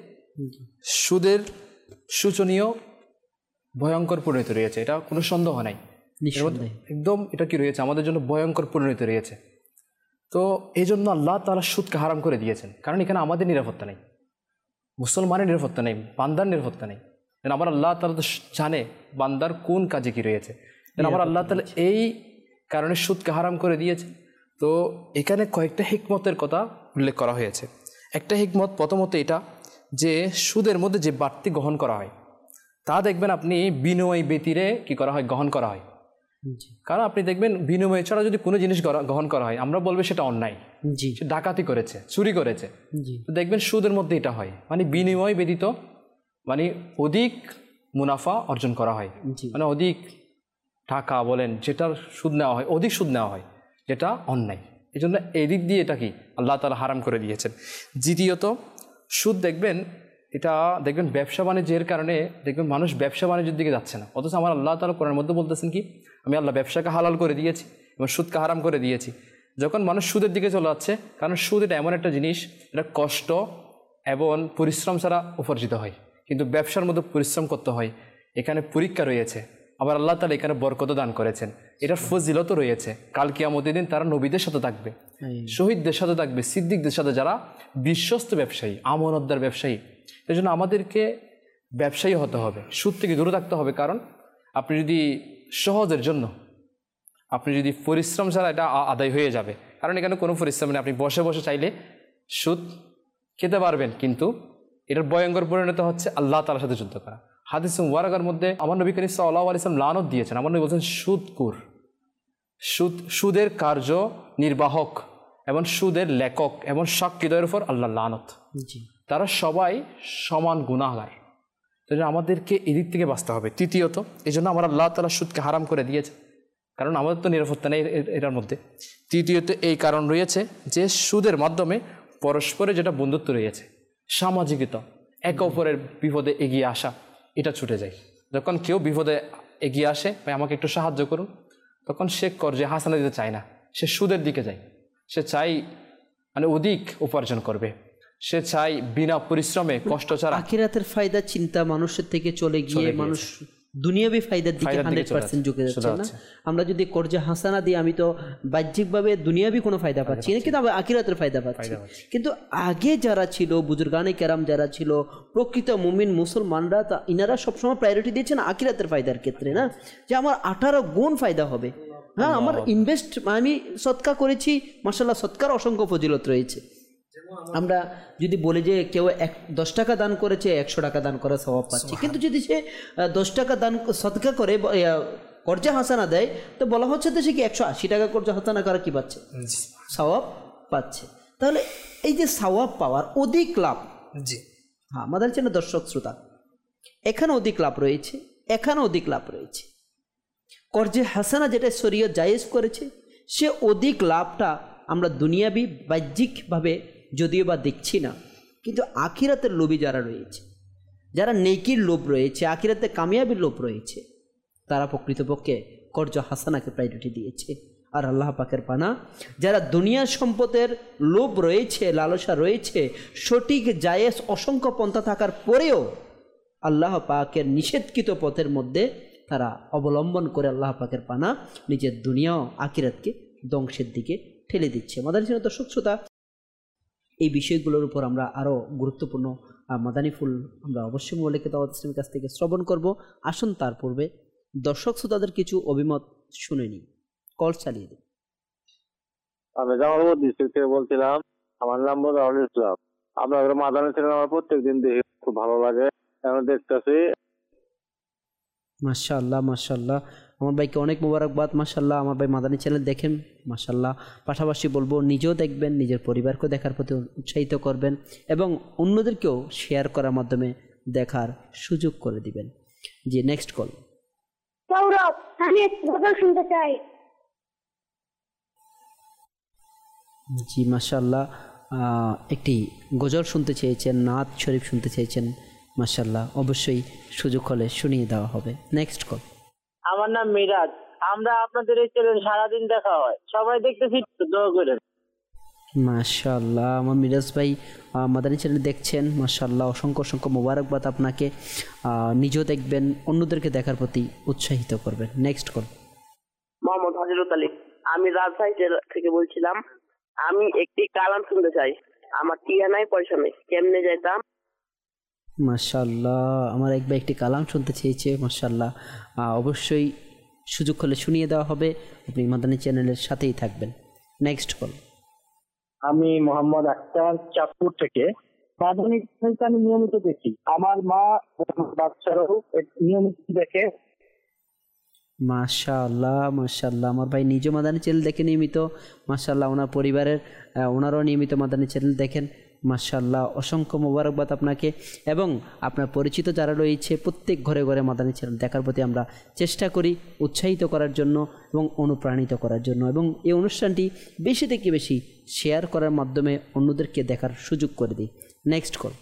সুদের শোচনীয় ভয়ঙ্কর পরিণতি রয়েছে, এটা কোনো সন্দেহ নাই, একদম এটা কি রয়েছে আমাদের জন্য ভয়ঙ্কর পরিণতি রয়েছে। তো এই জন্য আল্লাহ তাআলা সুদকে হারাম করে দিয়েছেন, কারণ এখানে আমাদের নিরাপত্তা নেই, মুসলমানের নিরাপত্তা নেই, বান্দার নিরাপত্তা নেই। আমার আল্লাহ তাআলা তো জানে বান্দার কোন কাজে কি রয়েছে, আমার আল্লাহ তাআলা এই কারণে সুদকে হারাম করে দিয়েছে। তো এখানে কয়েকটা হিকমতের কথা উল্লেখ করা হয়েছে। একটা হিকমত প্রথমত এটা যে সুদের মধ্যে যে বাড়তি গ্রহণ করা হয় তা দেখবেন আপনি বিনিময় ব্যতিরে কি করা হয়, গ্রহণ করা হয়। কারণ আপনি দেখবেন বিনিময় ছাড়া যদি কোনো জিনিস গ্রহণ করা হয় আমরা বলবো সেটা অন্যায়, সে ডাকাতি করেছে, চুরি করেছে। তো দেখবেন সুদের মধ্যে এটা হয়, মানে বিনিময় ব্যতীত মানে অধিক মুনাফা অর্জন করা হয়, মানে অধিক টাকা বলেন যেটার সুদ নেওয়া হয়, অধিক সুদ নেওয়া হয়, যেটা অন্যায়। এই জন্য এদিক দিয়ে এটা কি আল্লাহ তাআলা হারাম করে দিয়েছেন। দ্বিতীয়ত সুদ দেখবেন এটা দেখবেন ব্যবসা বাণিজ্যের কারণে দেখবেন মানুষ ব্যবসা বাণিজ্যের দিকে যাচ্ছে না, অথচ আমার আল্লাহ তাআলা কোরআনের মধ্যে বলতেছেন কি আমি আল্লাহ ব্যবসাকে হালাল করে দিয়েছি এবং সুদকে হারাম করে দিয়েছি। যখন মানুষ সুদের দিকে চলে যাচ্ছে, কারণ সুদ এটা এমন একটা জিনিস এটা কষ্ট এবং পরিশ্রম ছাড়া উপার্জিত হয়, কিন্তু ব্যবসার মধ্যে পরিশ্রম করতে হয়, এখানে পরীক্ষা রয়েছে, আবার আল্লাহ তাআলা এখানে বরকত দান করেছেন, এটার ফজিলতও রয়েছে। কাল কিয়ামতের দিন তারা নবীদের সাথে থাকবে, শহীদদের সাথে থাকবে, সিদ্দিকদের সাথে, যারা বিশ্বস্ত ব্যবসায়ী, আমানতদার ব্যবসায়ী। এই জন্য আমাদেরকে ব্যবসায়ী হতে হবে, সুদ থেকে দূরে থাকতে হবে। কারণ আপনি যদি সহজের জন্য আপনি যদি পরিশ্রম ছাড়া এটা আদায় হয়ে যাবে, কারণ এখানে কোনো পরিশ্রম নেই, আপনি বসে বসে চাইলে সুদ খেতে পারবেন, কিন্তু এটার ভয়ঙ্কর পরিণতি হচ্ছে আল্লাহ তাআলার সাথে যুদ্ধ করা। হাদিস মুবারাকার মধ্যে আমার নবী করিম সাল্লাল্লাহু আলাইহি ওয়াসাল্লাম লানত দিয়েছেন। আমার নবী বলছেন সুদকুর, সুদের কার্য নির্বাহক এবং সুদের লেখক এবং সাক্ষীদ্বয়ের উপর আল্লাহ লানত, তারা সবাই সমান গুনাহগার। তাহলে আমাদেরকে এদিক থেকে বাঁচতে হবে। তৃতীয়ত এই জন্য আমার আল্লাহ তাআলা সুদকে হারাম করে দিয়েছে, কারণ আমাদের তো নিরাপত্তা নেই এটার মধ্যে। তৃতীয়ত এই কারণ রয়েছে যে সুদের মাধ্যমে পরস্পরের যেটা বন্ধুত্ব রয়েছে, সামাজিকতা, একে অপরের বিপদে এগিয়ে আসা, এটা ছুটে যায়। যখন কেউ বিপদে এগিয়ে আসে ভাই আমাকে একটু সাহায্য করুন, তখন সে কর্জে হাসানা দিতে চায় না, সে সুদের দিকে যায়, সে চাই মানে অধিক উপার্জন করবে, সে চাই বিনা পরিশ্রমে কষ্ট ছাড়া আখিরাতের ফায়দা চিন্তা মানুষের থেকে চলে গিয়ে মানুষ দুনিয়াবি ফায়দার দিকে 100% ঝুঁকে যাচ্ছে না। আমরা যদি কর্জে হাসানা দিই, আমি তো বাহ্যিকভাবে দুনিয়াবি কোনো ফায়দা পাচ্ছি না, কিন্তু আখিরাতের ফায়দা পাচ্ছি। কিন্তু আগে যারা ছিল বুজুর্গানে কেরাম, যারা ছিল প্রকৃত মুমিন মুসলমানরা, তা ইনারা সবসময় প্রায়োরিটি দিয়েছেন আখিরাতের ফায়দার ক্ষেত্রে, না যে আমার 18 গুণ ফায়দা হবে। হ্যাঁ, আমার ইনভেস্ট আমি সৎকা করেছি, মাশাআল্লাহ সৎকার অসংখ্য ফজিলত রয়েছে। আমরা যদি বলি যে কেউ 10 টাকা দান করেছে 100 টাকা দান করার সওয়াব পাচ্ছে, কিন্তু যদি সে 10 টাকা দান সদকা করে কর্জা হাসানা দেয়, তো বলা হচ্ছে তো সে কি 180 টাকা কর্জা হাসানা করা কি পাচ্ছে, সওয়াব পাচ্ছে। তাহলে এই যে সওয়াব পাওয়ার অধিক লাভ, হ্যাঁ আমাদের জন্য দর্শক শ্রোতা এখানে অধিক লাভ রয়েছে, এখানে অধিক লাভ রয়েছে। কর্জে হাসানা যেটা শরীয়ত জায়েজ করেছে, সে অধিক লাভটা আমরা দুনিয়াবি বাহ্যিকভাবে যদিও বা দেখছি না, কিন্তু আখিরাতের লোভী যারা রয়েছে যারা নেকির লোভ রয়েছে, আখিরাতে কামিয়াবির লোভ রয়েছে, তারা প্রকৃতপক্ষে কর্জ হাসানাকে প্রায়োরিটি দিয়েছে। আর আল্লাহ পাকের পানা, যারা দুনিয়ার সম্পদের লোভ রয়েছে, লালসা রয়েছে, সঠিক জায়েজ অসংখ্য পন্থা থাকার পরেও আল্লাহ পাকের নিষেধকৃত পথের মধ্যে তারা অবলম্বন করে আল্লাহ পাকের পানা নিজের দুনিয়া ও আখিরাতকে ধ্বংসের দিকে ঠেলে দিচ্ছে। মাদানী চ্যানেল দর্শক শ্রোতা, এই বিষয়গুলোর উপর আমরা আরও গুরুত্বপূর্ণ মাদানী ফুল আমরা অবশ্যই মৌলিক দাওয়াত ইসলামের কাছ থেকে শ্রবণ করব। আসুন তার পূর্বে দর্শক শ্রোতাদের কিছু অভিমত শুনে নিই। কল চালিয়ে দিন। আমি জামালপুর ডিস্ট্রিক্ট থেকে বলছিলাম। আমার নাম রাহুল ইসলাম। আপনাদের মাদানী চ্যানেল আমার প্রত্যেকদিন দেখি, খুব ভালো লাগে, আমি দেখতেছি। মাশাআল্লাহ মাশাআল্লাহ, আমার ভাইকে অনেক মোবারকবাদ। মাশাআল্লাহ, আমার ভাই মাদানী চ্যানেল দেখেন, মাশাআল্লাহ। পাশাপাশি বলবো নিজেও দেখবেন, নিজের পরিবারকেও দেখার প্রতি উৎসাহিত করবেন এবং অন্যদেরকেও শেয়ার করার মাধ্যমে দেখার সুযোগ করে দিবেন। জি, নেক্সট কল। সৌরভ, আমি গজল শুনতে চাই। জি মাশাআল্লাহ, একটি গজল শুনতে চেয়েছেন, নাত শরীফ শুনতে চেয়েছেন। মাশাআল্লাহ, অবশ্যই সুযোগ হলে শুনিয়ে দেওয়া হবে। Next call. আমার নাম মিরাজ। আমরা আপনাদের এই চ্যানেল সারাদিন দেখা হয়, সবাই দেখতেছি, দোয়া করেন। মাশাআল্লাহ, আমার মিরাজ ভাই মাদানী চ্যানেল দেখছেন, মাশাআল্লাহ, অসংখ্য অসংখ্য মোবারকবাদ আপনাকে। নিজেও দেখবেন, অন্যদেরকে দেখার প্রতি উৎসাহিত করবেন। Next call. মোহাম্মদ হাজিরুল আলী, আমি রাজশাহী থেকে বলছিলাম। আমি একটি কালাম শুনতে চাই। আমার টিয়া নাই, পয়সা নেই, কেমনে যাইতাম? মাশাআল্লাহ, আমার এক ভাই একটি কালাম শুনতে চেয়েছে। মাশাআল্লাহ, অবশ্যই সুযোগ হলে শুনিয়ে দেওয়া হবে। আপনি মাদানী চ্যানেলের সাথেই থাকবেন। Next call. আমি মোহাম্মদ আক্তার, চাঁদপুর থেকে। মাদানী চ্যানেলটা আমি নিয়মিত দেখি, আমার মা বাচ্চারাও নিয়মিত দেখে। মাশাআল্লাহ মাশাআল্লাহ, আমার ভাই নিজে মাদানী চ্যানেল দেখে নিয়মিত। মাশাআল্লাহ, ওনার পরিবারের ওনারাও নিয়মিত মাদানী চ্যানেল দেখেন। মাশাআল্লাহ, অসংখ্য মোবারকবাদ আপনাকে এবং আপনার পরিচিত যারা রয়েছে প্রত্যেক ঘরে ঘরে মাদানী চ্যানেল দেখার প্রতি আমরা চেষ্টা করি উৎসাহিত করার জন্য এবং অনুপ্রাণিত করার জন্য, এবং এই অনুষ্ঠানটি বেশি থেকে বেশি শেয়ার করার মাধ্যমে অন্যদেরকে দেখার সুযোগ করে দিই। Next call.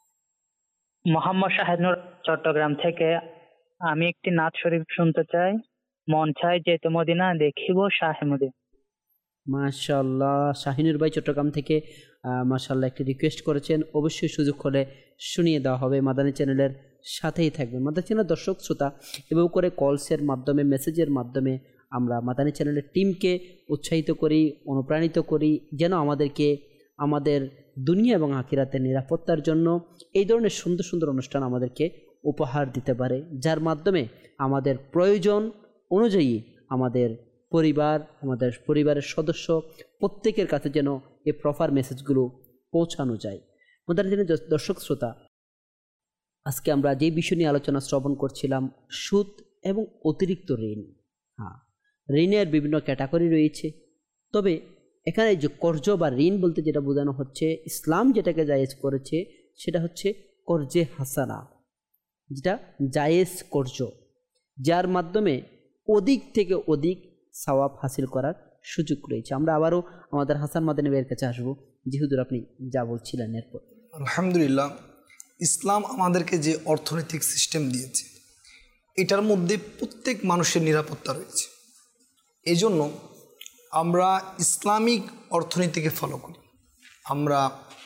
মোহাম্মদ শাহিনুর, চট্টগ্রাম থেকে। আমি একটি নাত শরীফ শুনতে চাই। মন চাই যেতে মদিনা, দেখিব শাহে মদিনা। মাশাআল্লাহ, শাহিনুর ভাই চট্টগ্রাম থেকে মাশাআল্লাহ একটি রিকোয়েস্ট করেছেন, অবশ্যই সুযোগ হলে শুনিয়ে দেওয়া হবে। মাদানী চ্যানেলের সাথেই থাকবেন। মাদানী চ্যানেলের দর্শক শ্রোতা, এভাবে করে কলসের মাধ্যমে, মেসেজের মাধ্যমে আমরা মাদানী চ্যানেলের টিমকে উৎসাহিত করি, অনুপ্রাণিত করি, যেন আমাদেরকে আমাদের দুনিয়া এবং আখিরাতের নিরাপত্তার জন্য এই ধরনের সুন্দর সুন্দর অনুষ্ঠান আমাদেরকে উপহার দিতে পারে, যার মাধ্যমে আমাদের প্রয়োজন অনুযায়ী আমাদের পরিবার, আমাদের পরিবারের সদস্য প্রত্যেকের কাছে যেন এই প্রপার মেসেজগুলো পৌঁছানো যায়। মাদানী চ্যানেলের দর্শক শ্রোতা, আজকে আমরা যে বিষয় নিয়ে আলোচনা শ্রবণ করছিলাম, সুদ এবং অতিরিক্ত ঋণ। ঋণের বিভিন্ন ক্যাটাগরি রয়েছে, তবে এখানে যে কর্জ বা ঋণ বলতে যেটা বোঝানো হচ্ছে, ইসলাম যেটাকে জায়েজ করেছে সেটা হচ্ছে কর্জে হাসানা, যেটা জায়েজ কর্জ, যার মাধ্যমে অধিক থেকে অধিক সওয়াব হাসিল করার সুযোগ রয়েছে। আমরা আবারও আমাদের হাসান মাদানী ভাইয়ের কাছে আসবো। জি হুজুর, আপনি যা বলছিলেন এরপর। আলহামদুলিল্লাহ, ইসলাম আমাদেরকে যে অর্থনৈতিক সিস্টেম দিয়েছে এটার মধ্যে প্রত্যেক মানুষের নিরাপত্তা রয়েছে। এই জন্য আমরা ইসলামিক অর্থনীতিকে ফলো করি। আমরা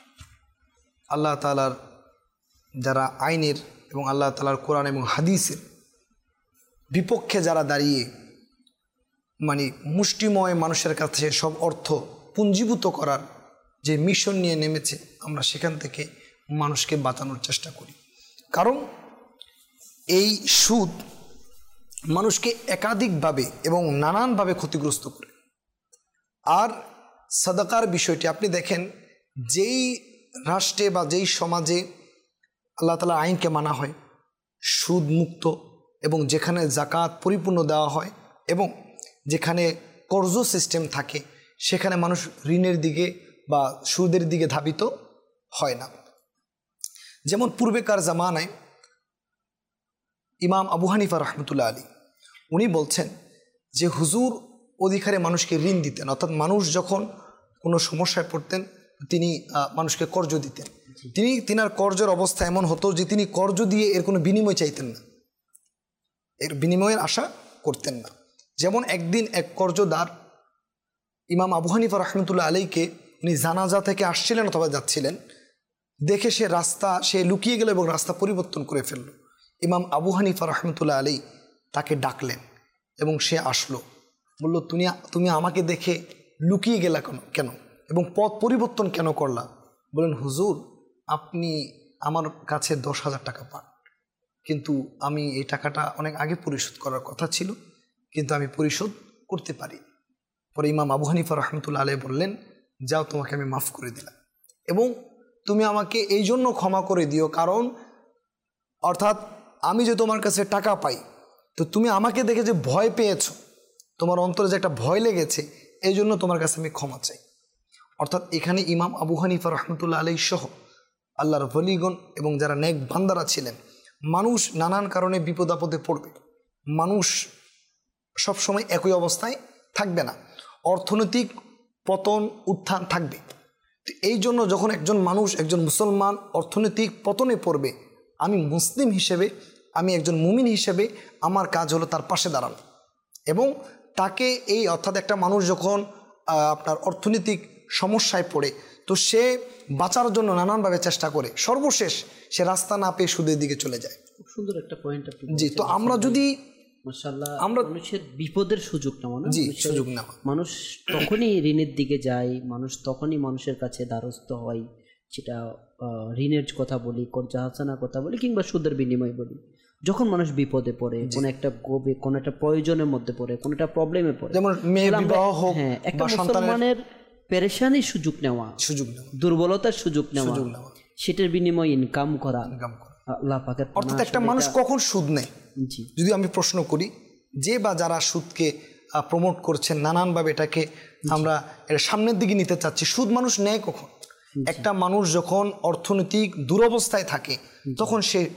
আল্লাহ তাআলার যারা আইনের এবং আল্লাহ তাআলার কোরআন এবং হাদিসের বিপক্ষে যারা দাঁড়িয়ে মানে মুষ্টিময় মানুষের কাছে সব অর্থ পুঞ্জীভূত করার যে মিশন নিয়ে নেমেছে, আমরা সেখান থেকে মানুষকে বাঁচানোর চেষ্টা করি। কারণ এই সুদ মানুষকে একাধিকভাবে এবং নানানভাবে ক্ষতিগ্রস্ত করে। আর সাদাকার বিষয়টি আপনি দেখেন, যেই রাষ্ট্রে বা যেই সমাজে আল্লাহ তাআলার আইনকে মানা হয়, সুদ মুক্ত, এবং যেখানে জাকাত পরিপূর্ণ দেওয়া হয় এবং যেখানে কর্জ সিস্টেম থাকে, সেখানে মানুষ ঋণের দিকে বা সুদের দিকে ধাবিত হয় না। যেমন পূর্বেকার জামানায় ইমাম আবু হানিফা রহমতুল্লাহ আলী উনি বলছেন যে হুজুর অধিকারে মানুষকে ঋণ দিতেন, অর্থাৎ মানুষ যখন কোনো সমস্যায় পড়তেন তিনি মানুষকে কর্জ দিতেন। তিনার কর্জের অবস্থা এমন হতো যে তিনি কর্জ দিয়ে এর কোনো বিনিময় চাইতেন না, এর বিনিময়ের আশা করতেন না। যেমন একদিন এক কর্জদার ইমাম আবু হানিফা রহমতুল্লাহ আলাইকে উনি জানাজা থেকে আসছিলেন অথবা যাচ্ছিলেন, দেখে সে লুকিয়ে গেল এবং রাস্তা পরিবর্তন করে ফেলল। ইমাম আবু হানিফা রহমতুল্লাহ আলাই তাকে ডাকলেন এবং সে আসলো, বলল তুমি আমাকে দেখে লুকিয়ে গেলা কেন এবং পথ পরিবর্তন কেন করলা? বলেন, হুজুর আপনি আমার কাছে 10,000 টাকা পান, কিন্তু আমি এই টাকাটা অনেক আগে পরিশোধ করার কথা ছিল, কিন্তু আমি পরিশোধ করতে পারি। পরে ইমাম আবু হানিফা রহমতুল্লাহ আলাই বললেন, যাও তোমাকে আমি মাফ করে দিলাম, এবং তুমি আমাকে এই জন্য ক্ষমা করে দিও কারণ অর্থাৎ আমি যে তোমার কাছে টাকা পাই, তো তুমি আমাকে দেখে যে ভয় পেয়েছো, তোমার অন্তরে যে একটা ভয় লেগেছে, এই জন্য তোমার কাছে আমি ক্ষমা চাই। অর্থাৎ এখানে ইমাম আবু হানিফা রহমতুল্লাহ আলাই সহ আল্লাহর ওলিগণ এবং যারা নেক বান্দারা ছিলেন, মানুষ নানান কারণে বিপদ আপদে পড়বে, মানুষ সবসময় একই অবস্থায় থাকবে না, অর্থনৈতিক পতন উত্থান থাকবে। তো এই জন্য যখন একজন মানুষ, একজন মুসলমান অর্থনৈতিক পতনে পড়বে, আমি মুসলিম হিসেবে, আমি একজন মুমিন হিসেবে আমার কাজ হলো তার পাশে দাঁড়ানো এবং তাকে অর্থাৎ একটা মানুষ যখন আপনার অর্থনৈতিক সমস্যায় পড়ে, তো সে বাঁচার জন্য নানানভাবে চেষ্টা করে, সর্বশেষ সে রাস্তা না পেয়ে সুদের দিকে চলে যায়। খুব সুন্দর একটা পয়েন্ট। জি, তো আমরা যদি মাশাআল্লাহ মানুষের বিপদের সুযোগ নেওয়া না, সুযোগ নেওয়া, মানুষ তখনই ঋণের দিকে যায়, মানুষ তখনই মানুষের কাছে দ্বারস্থ হয়, সেটা ঋণের কথা বলি, কর্জা হাসানার কথা বলি কিংবা সুদের বিনিময় বলি, যখন মানুষ বিপদে পড়ে, কোনো একটা প্রয়োজনের মধ্যে পড়ে, কোনো একটা প্রবলেমে পড়ে, যেমন মেয়ের বিবাহ হোক, একটা মুসলমানের পেরেশানির সুযোগ নেওয়া, দুর্বলতার সুযোগ নেওয়া, সেটার বিনিময়ে ইনকাম করা, আল্লাহ পাকের অর্থাৎ একটা মানুষ কখন সুদ নেয়? যদি আমি প্রশ্ন করি, যে বা যারা সুদকে প্রমোট করছেন নানানভাবে, এটাকে আমরা এর সামনের দিকে নিতে চাচ্ছি, সুদ মানুষ নেয় কখন? একটা মানুষ যখন অর্থনৈতিক দুরবস্থায় থাকে, তখন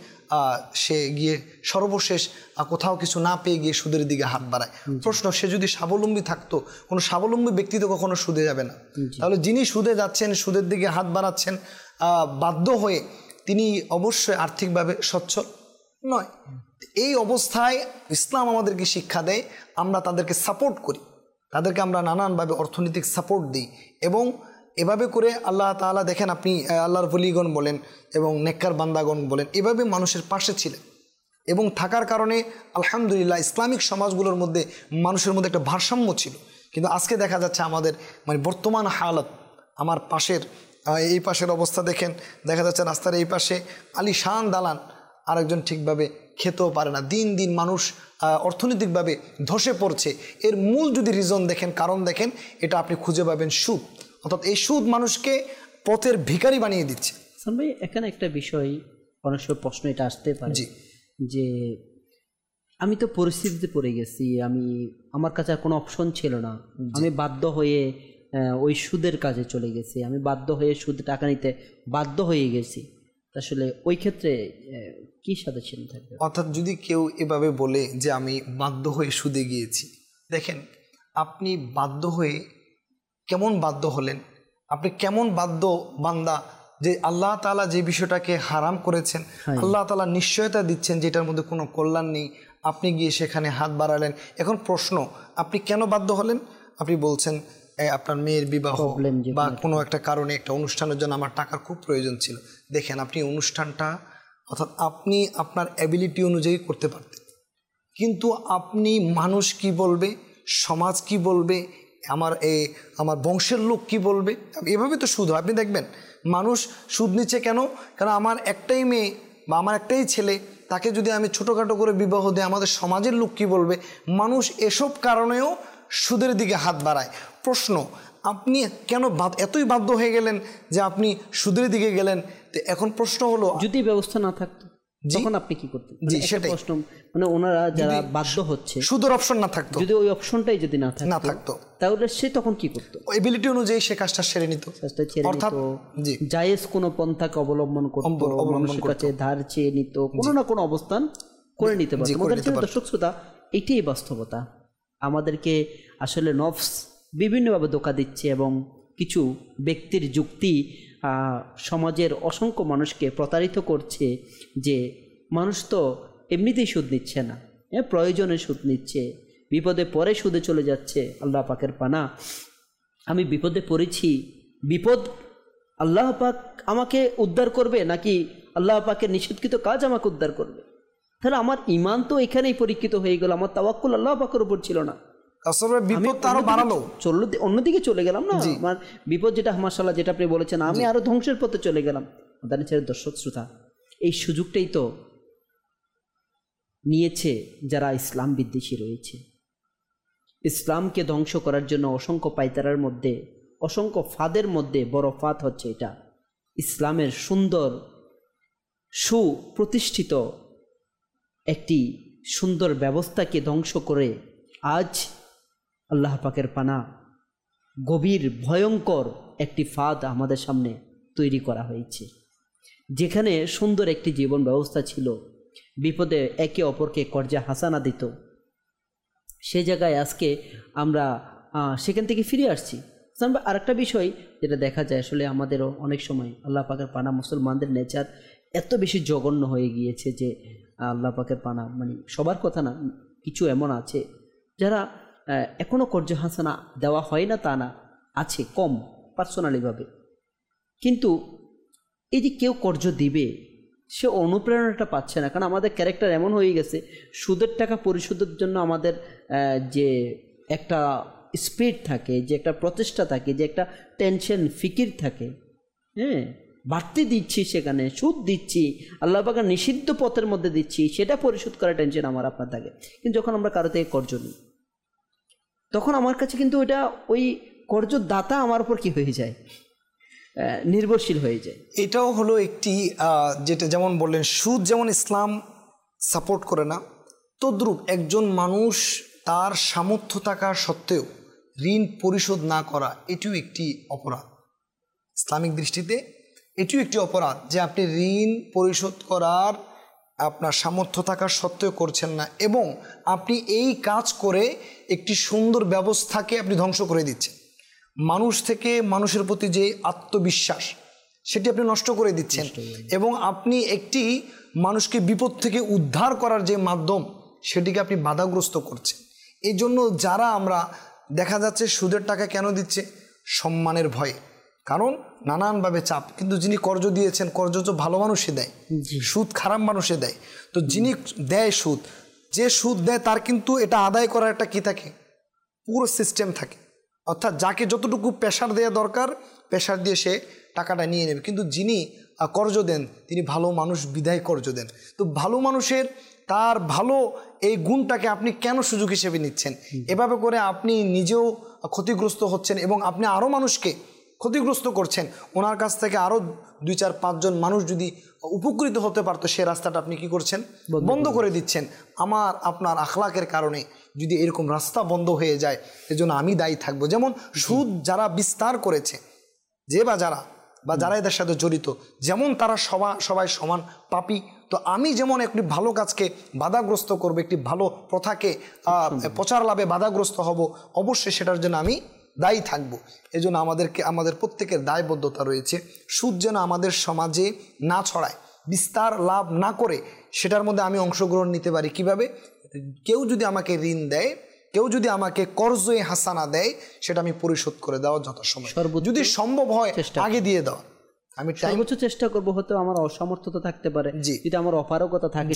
সে গিয়ে সর্বশেষ কোথাও কিছু না পেয়ে গিয়ে সুদের দিকে হাত বাড়ায়। প্রশ্ন, সে যদি স্বাবলম্বী থাকতো, কোনো স্বাবলম্বী ব্যক্তি তো কখনো সুদে যাবে না। তাহলে যিনি সুদে যাচ্ছেন, সুদের দিকে হাত বাড়াচ্ছেন বাধ্য হয়ে, তিনি অবশ্যই আর্থিকভাবে সচ্ছল নয়। এই অবস্থায় ইসলাম আমাদেরকে শিক্ষা দেয়, আমরা তাদেরকে সাপোর্ট করি, তাদেরকে আমরা নানানভাবে অর্থনৈতিক সাপোর্ট দিই এবং এভাবে করে আল্লাহ তাআলা দেখেন, আপনি আল্লাহর ওলিগণ বলেন এবং নেককার বান্দাগণ বলেন, এভাবে মানুষের পাশে ছিলেন এবং থাকার কারণে আলহামদুলিল্লাহ ইসলামিক সমাজগুলোর মধ্যে মানুষের মধ্যে একটা ভারসাম্য ছিল। কিন্তু আজকে দেখা যাচ্ছে আমাদের বর্তমান হালত, আমার পাশের এই পাশের অবস্থা দেখেন, দেখা যাচ্ছে রাস্তার এই পাশে আলিশান দালান, আরেকজন ঠিকভাবে খেতেও পারে না। দিন দিন মানুষ অর্থনৈতিকভাবে ধসে পড়ছে। এর মূল যদি রিজন দেখেন, কারণ দেখেন, এটা আপনি খুঁজে পাবেন সুদ। অর্থাৎ এই সুদ মানুষকে পথের ভিখারি বানিয়ে দিচ্ছে। ভাই, এখানে একটা বিষয় অনেক সময় প্রশ্ন এটা আসতে পারে যে আমি তো পরিস্থিতিতে পড়ে গেছি, আমার কাছে আর কোনো অপশন ছিল না, আমি বাধ্য হয়ে ওই সুদের কাজে চলে গেছি, আমি বাধ্য হয়ে সুদে টাকা নিতে বাধ্য হয়ে গেছি। আসলে ওই ক্ষেত্রে কি সাজেশন থাকবে? অর্থাৎ যদি কেউ এভাবে বলে যে আমি বাধ্য হয়ে সুদে গিয়েছি, দেখেন আপনি বাধ্য হয়ে কেমন বাধ্য হলেন, আপনি কেমন বাধ্য বান্দা যে আল্লাহ তাআলা যে বিষয়টাকে হারাম করেছেন, আল্লাহ তাআলা নিশ্চয়তা দিচ্ছেন যেটার মধ্যে কোনো কল্যাণ নেই, আপনি গিয়ে সেখানে হাত বাড়ালেন। এখন প্রশ্ন, আপনি কেন বাধ্য হলেন? আপনি বলছেন আপনার মেয়ের বিবাহ বা কোনো একটা কারণে, একটা অনুষ্ঠানের জন্য আমার টাকার খুব প্রয়োজন ছিল। দেখেন, আপনি অনুষ্ঠানটা অর্থাৎ আপনি আপনার অ্যাবিলিটি অনুযায়ী করতে পারতেন, কিন্তু আপনি মানুষ কি বলবে, সমাজ কি বলবে, আমার বংশের লোক কি বলবে, এভাবে তো সুদ হয়। আপনি দেখবেন মানুষ সুদ নিচ্ছে কেন? কারণ আমার একটাই মেয়ে বা আমার একটাই ছেলে, তাকে যদি আমি ছোটোখাটো করে বিবাহ দিই, আমাদের সমাজের লোক কি বলবে। মানুষ এসব কারণেও সুদের দিকে হাত বাড়ায়। প্রশ্ন, আপনি কেন এতই বাধ্য হয়ে গেলেন যে আপনি সুদের দিকে গেলেন? তো এখন প্রশ্ন হলো, যদি ব্যবস্থা না থাকতো তখন আপনি কি করতেন? জি, সেটাই প্রশ্ন। মানে ওনারা যারা বাধ্য হচ্ছে, সুদের অপশন না থাকতো, যদি ওই অপশনটাই যদি না থাকতো, তাহলে সে তখন কি করতো? এবিলিটি অনুযায়ী সে কাজটা সেরে নিত, অর্থাৎ জায়েজ কোনো পন্থাকে অবলম্বন করতো, মানুষের কাছে ধার চেয়ে নিত, কোনো না কোনো অবস্থান করে নিতে পারতো। দর্শক শ্রোতা, এটাই বাস্তবতা। আমাদেরকে আসলে নফস বিভিন্নভাবে ধোঁকা দিচ্ছে এবং কিছু ব্যক্তির যুক্তি সমাজের অসংখ্য মানুষকে প্রতারিত করছে যে মানুষ তো এমনিতেই সুদ নিচ্ছে না, প্রয়োজনে সুদ নিচ্ছে, বিপদে পড়ে সুদে চলে যাচ্ছে। আল্লাহ পাকের পানা, আমি বিপদে পড়েছি, বিপদ আল্লাহ পাক আমাকে উদ্ধার করবে নাকি আল্লাহ পাকের নিষেধকৃত কাজ আমাকে উদ্ধার করবে? তাহলে আমার ঈমান তো এখানেই পরীক্ষিত হয়ে গেল, আমার তাওয়াক্কুল আল্লাহ পাকের উপর ছিল না, অন্যদিকে চলে গেলাম না। আমার বিপদ যেটা মাশাআল্লাহ যেটা আপনি বলেছেন, আমি আরো ধ্বংসের পথে চলে গেলাম। দর্শক শ্রোতা, এই সুযোগটাই তো নিয়েছে যারা ইসলাম বিদ্বেষী রয়েছে। ইসলামকে ধ্বংস করার জন্য অসংখ্য পায়তারার মধ্যে, অসংখ্য ফাঁদের মধ্যে বড় ফাঁদ হচ্ছে এটা, ইসলামের সুন্দর সুপ্রতিষ্ঠিত একটি সুন্দর ব্যবস্থাকে ধ্বংস করে আজ আল্লাহ পাকের পানা গভীর ভয়ঙ্কর একটি ফাঁদ আমাদের সামনে তৈরি করা হয়েছে। যেখানে সুন্দর একটি জীবন ব্যবস্থা ছিল, বিপদে একে অপরকে কর্জা হাসানা দিত, সে জায়গায় আজকে আমরা সেখান থেকে ফিরে আসছি। আরেকটা বিষয় যেটা দেখা যায়, আসলে আমাদেরও অনেক সময় আল্লাহ পাকের পানা মুসলমানদের নেচার এত বেশি জঘন্য হয়ে গিয়েছে যে আল্লাহ পাকের পানা, মানে সবার কথা না, কিছু এমন আছে যারা এখনও কর্জ হাসানা দেওয়া হয় না তা না, আছে কম পার্সোনালিভাবে, কিন্তু এই যে কেউ কর্জ দিবে সে অনুপ্রেরণাটা পাচ্ছে না, কারণ আমাদের ক্যারেক্টার এমন হয়ে গেছে, সুদের টাকা পরিশোধের জন্য আমাদের যে একটা স্পিড থাকে, যে একটা প্রচেষ্টা থাকে, যে একটা টেনশন ফিকির থাকে, বাড়তি দিচ্ছি, সেখানে সুদ দিচ্ছি, আল্লাহ পাকের নিষিদ্ধ পথের মধ্যে দিচ্ছি, সেটা পরিশোধ করার টেনশন আমার আপনার থাকে। কিন্তু যখন আমরা কারো থেকে কর্জ নিই, তখন আমার কাছে কিন্তু ওইটা ওই কর্জদাতা আমার উপর কি হয়ে যায়, নির্ভরশীল হয়ে যায়। এটাও হলো একটি যেটা যেমন বললেন, সুদ যেমন ইসলাম সাপোর্ট করে না, তদ্রূপ একজন মানুষ তার সামর্থ্য থাকা সত্ত্বেও ঋণ পরিশোধ না করা, এটিও একটি অপরাধ। ইসলামিক দৃষ্টিতে এটিও একটি অপরাধ যে আপনি ঋণ পরিশোধ করার আপনার সামর্থ্য থাকা সত্ত্বেও করছেন না, এবং আপনি এই কাজ করে একটি সুন্দর ব্যবস্থাকে আপনি ধ্বংস করে দিচ্ছেন। মানুষ থেকে মানুষের প্রতি যে আত্মবিশ্বাস, সেটি আপনি নষ্ট করে দিচ্ছেন, এবং আপনি একটি মানুষকে বিপদ থেকে উদ্ধার করার যে মাধ্যম, সেটিকে আপনি বাধাগ্রস্ত করছেন। এই জন্য যারা আমরা দেখা যাচ্ছে সুদের টাকা কেন দিচ্ছে, সম্মানের ভয়ে, কারণ নানানভাবে চাপ। কিন্তু যিনি কর্জ দিয়েছেন, কর্জ তো ভালো মানুষে দেয়, সুদ খারাপ মানুষে দেয়। তো যিনি দেয় সুদ, যে সুদ দেয় তার কিন্তু এটা আদায় করার একটা কি থাকে, পুরো সিস্টেম থাকে, অর্থাৎ যাকে যতটুকু প্রেশার দেওয়া দরকার প্রেশার দিয়ে সে টাকাটা নিয়ে নেবে। কিন্তু যিনি কর্জ দেন তিনি ভালো মানুষ বিধায় কর্জ দেন। তো ভালো মানুষের তার ভালো এই গুণটাকে আপনি কেন সুযোগ হিসেবে নিচ্ছেন? এভাবে করে আপনি নিজেও ক্ষতিগ্রস্ত হচ্ছেন এবং আপনি আরও মানুষকে ক্ষতিগ্রস্ত করছেন। ওনার কাছ থেকে আরও 2-4-5 জন মানুষ যদি উপকৃত হতে পারতো, সে রাস্তাটা আপনি কি করছেন, বন্ধ করে দিচ্ছেন। আমার আপনার আখলাকের কারণে যদি এরকম রাস্তা বন্ধ হয়ে যায়, এজন্য আমি দায়ী থাকবো। যেমন সুদ যারা বিস্তার করেছে, যে বা যারা এদের সাথে জড়িত, যেমন তারা সবাই সমান পাপী। তো আমি যেমন একটি ভালো কাজকে বাধাগ্রস্ত করবো, একটি ভালো প্রথাকে প্রচার লাভে বাধাগ্রস্ত হব, অবশ্যই সেটার জন্য আমি দায়ী থাকবো। এজন্য আমাদের প্রত্যেকের দায়বদ্ধতা রয়েছে, সুদ যেন আমাদের সমাজে না ছড়ায়, বিস্তার লাভ না করে সেটার মধ্যে আমি অংশগ্রহণ নিতে পারি। কিভাবে? কেউ যদি আমাকে ঋণ দেয়, কেউ যদি আমাকে কর্জে হাসানা দেয়, সেটা আমি পরিশোধ করে দেওয়া যথাসময়, যদি সম্ভব হয় আগে দিয়ে দেওয়া। আমি সর্বোচ্চ চেষ্টা করবো। হয়তো আমার অসমর্থতা থাকতে পারে, যদি আমার অপারগতা থাকে,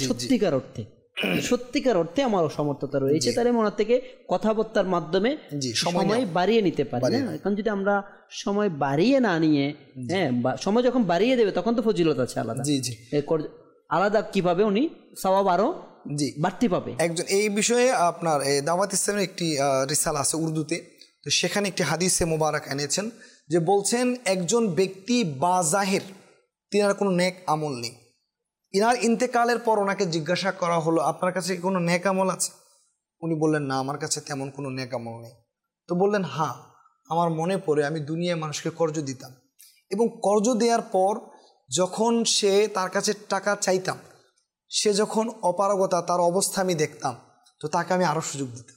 সত্যিকার অর্থে আমার অসমর্থতা রয়েছে, তাহলে মনে থেকে কথাবার্তার মাধ্যমে সময় বাড়িয়ে নিতে পারি না। এখন যদি আমরা সময় বাড়িয়ে না নিয়ে, সময় যখন বাড়িয়ে দেবে তখন তো ফজিলত আছে আলাদা। আলাদা কিভাবে উনি সওয়াব আরো বাড়তি পাবে। একজন এই বিষয়ে আপনার দাওয়াত ইসলামের একটি রিসালা আছে উর্দুতে, তো সেখানে একটি হাদিসে মোবারক এনেছেন, যে বলছেন একজন ব্যক্তি বাজাহির, তিনার কোনো নেক আমল নেই। ইনার ইন্তেকালের পর ওনাকে জিজ্ঞাসা করা হলো, আপনার কাছে কোনো নেক আমল আছে? উনি বললেন, না, আমার কাছে তেমন কোনো নেক আমল নেই। তো বললেন, হ্যাঁ, আমার মনে পড়ে আমি দুনিয়ায় মানুষকে কর্জ দিতাম, এবং কর্জ দেওয়ার পর যখন সে তার কাছে টাকা চাইতাম, সে যখন অপারগতা, তার অবস্থা আমি দেখতাম, তো তাকে আমি আরো সুযোগ দিতাম।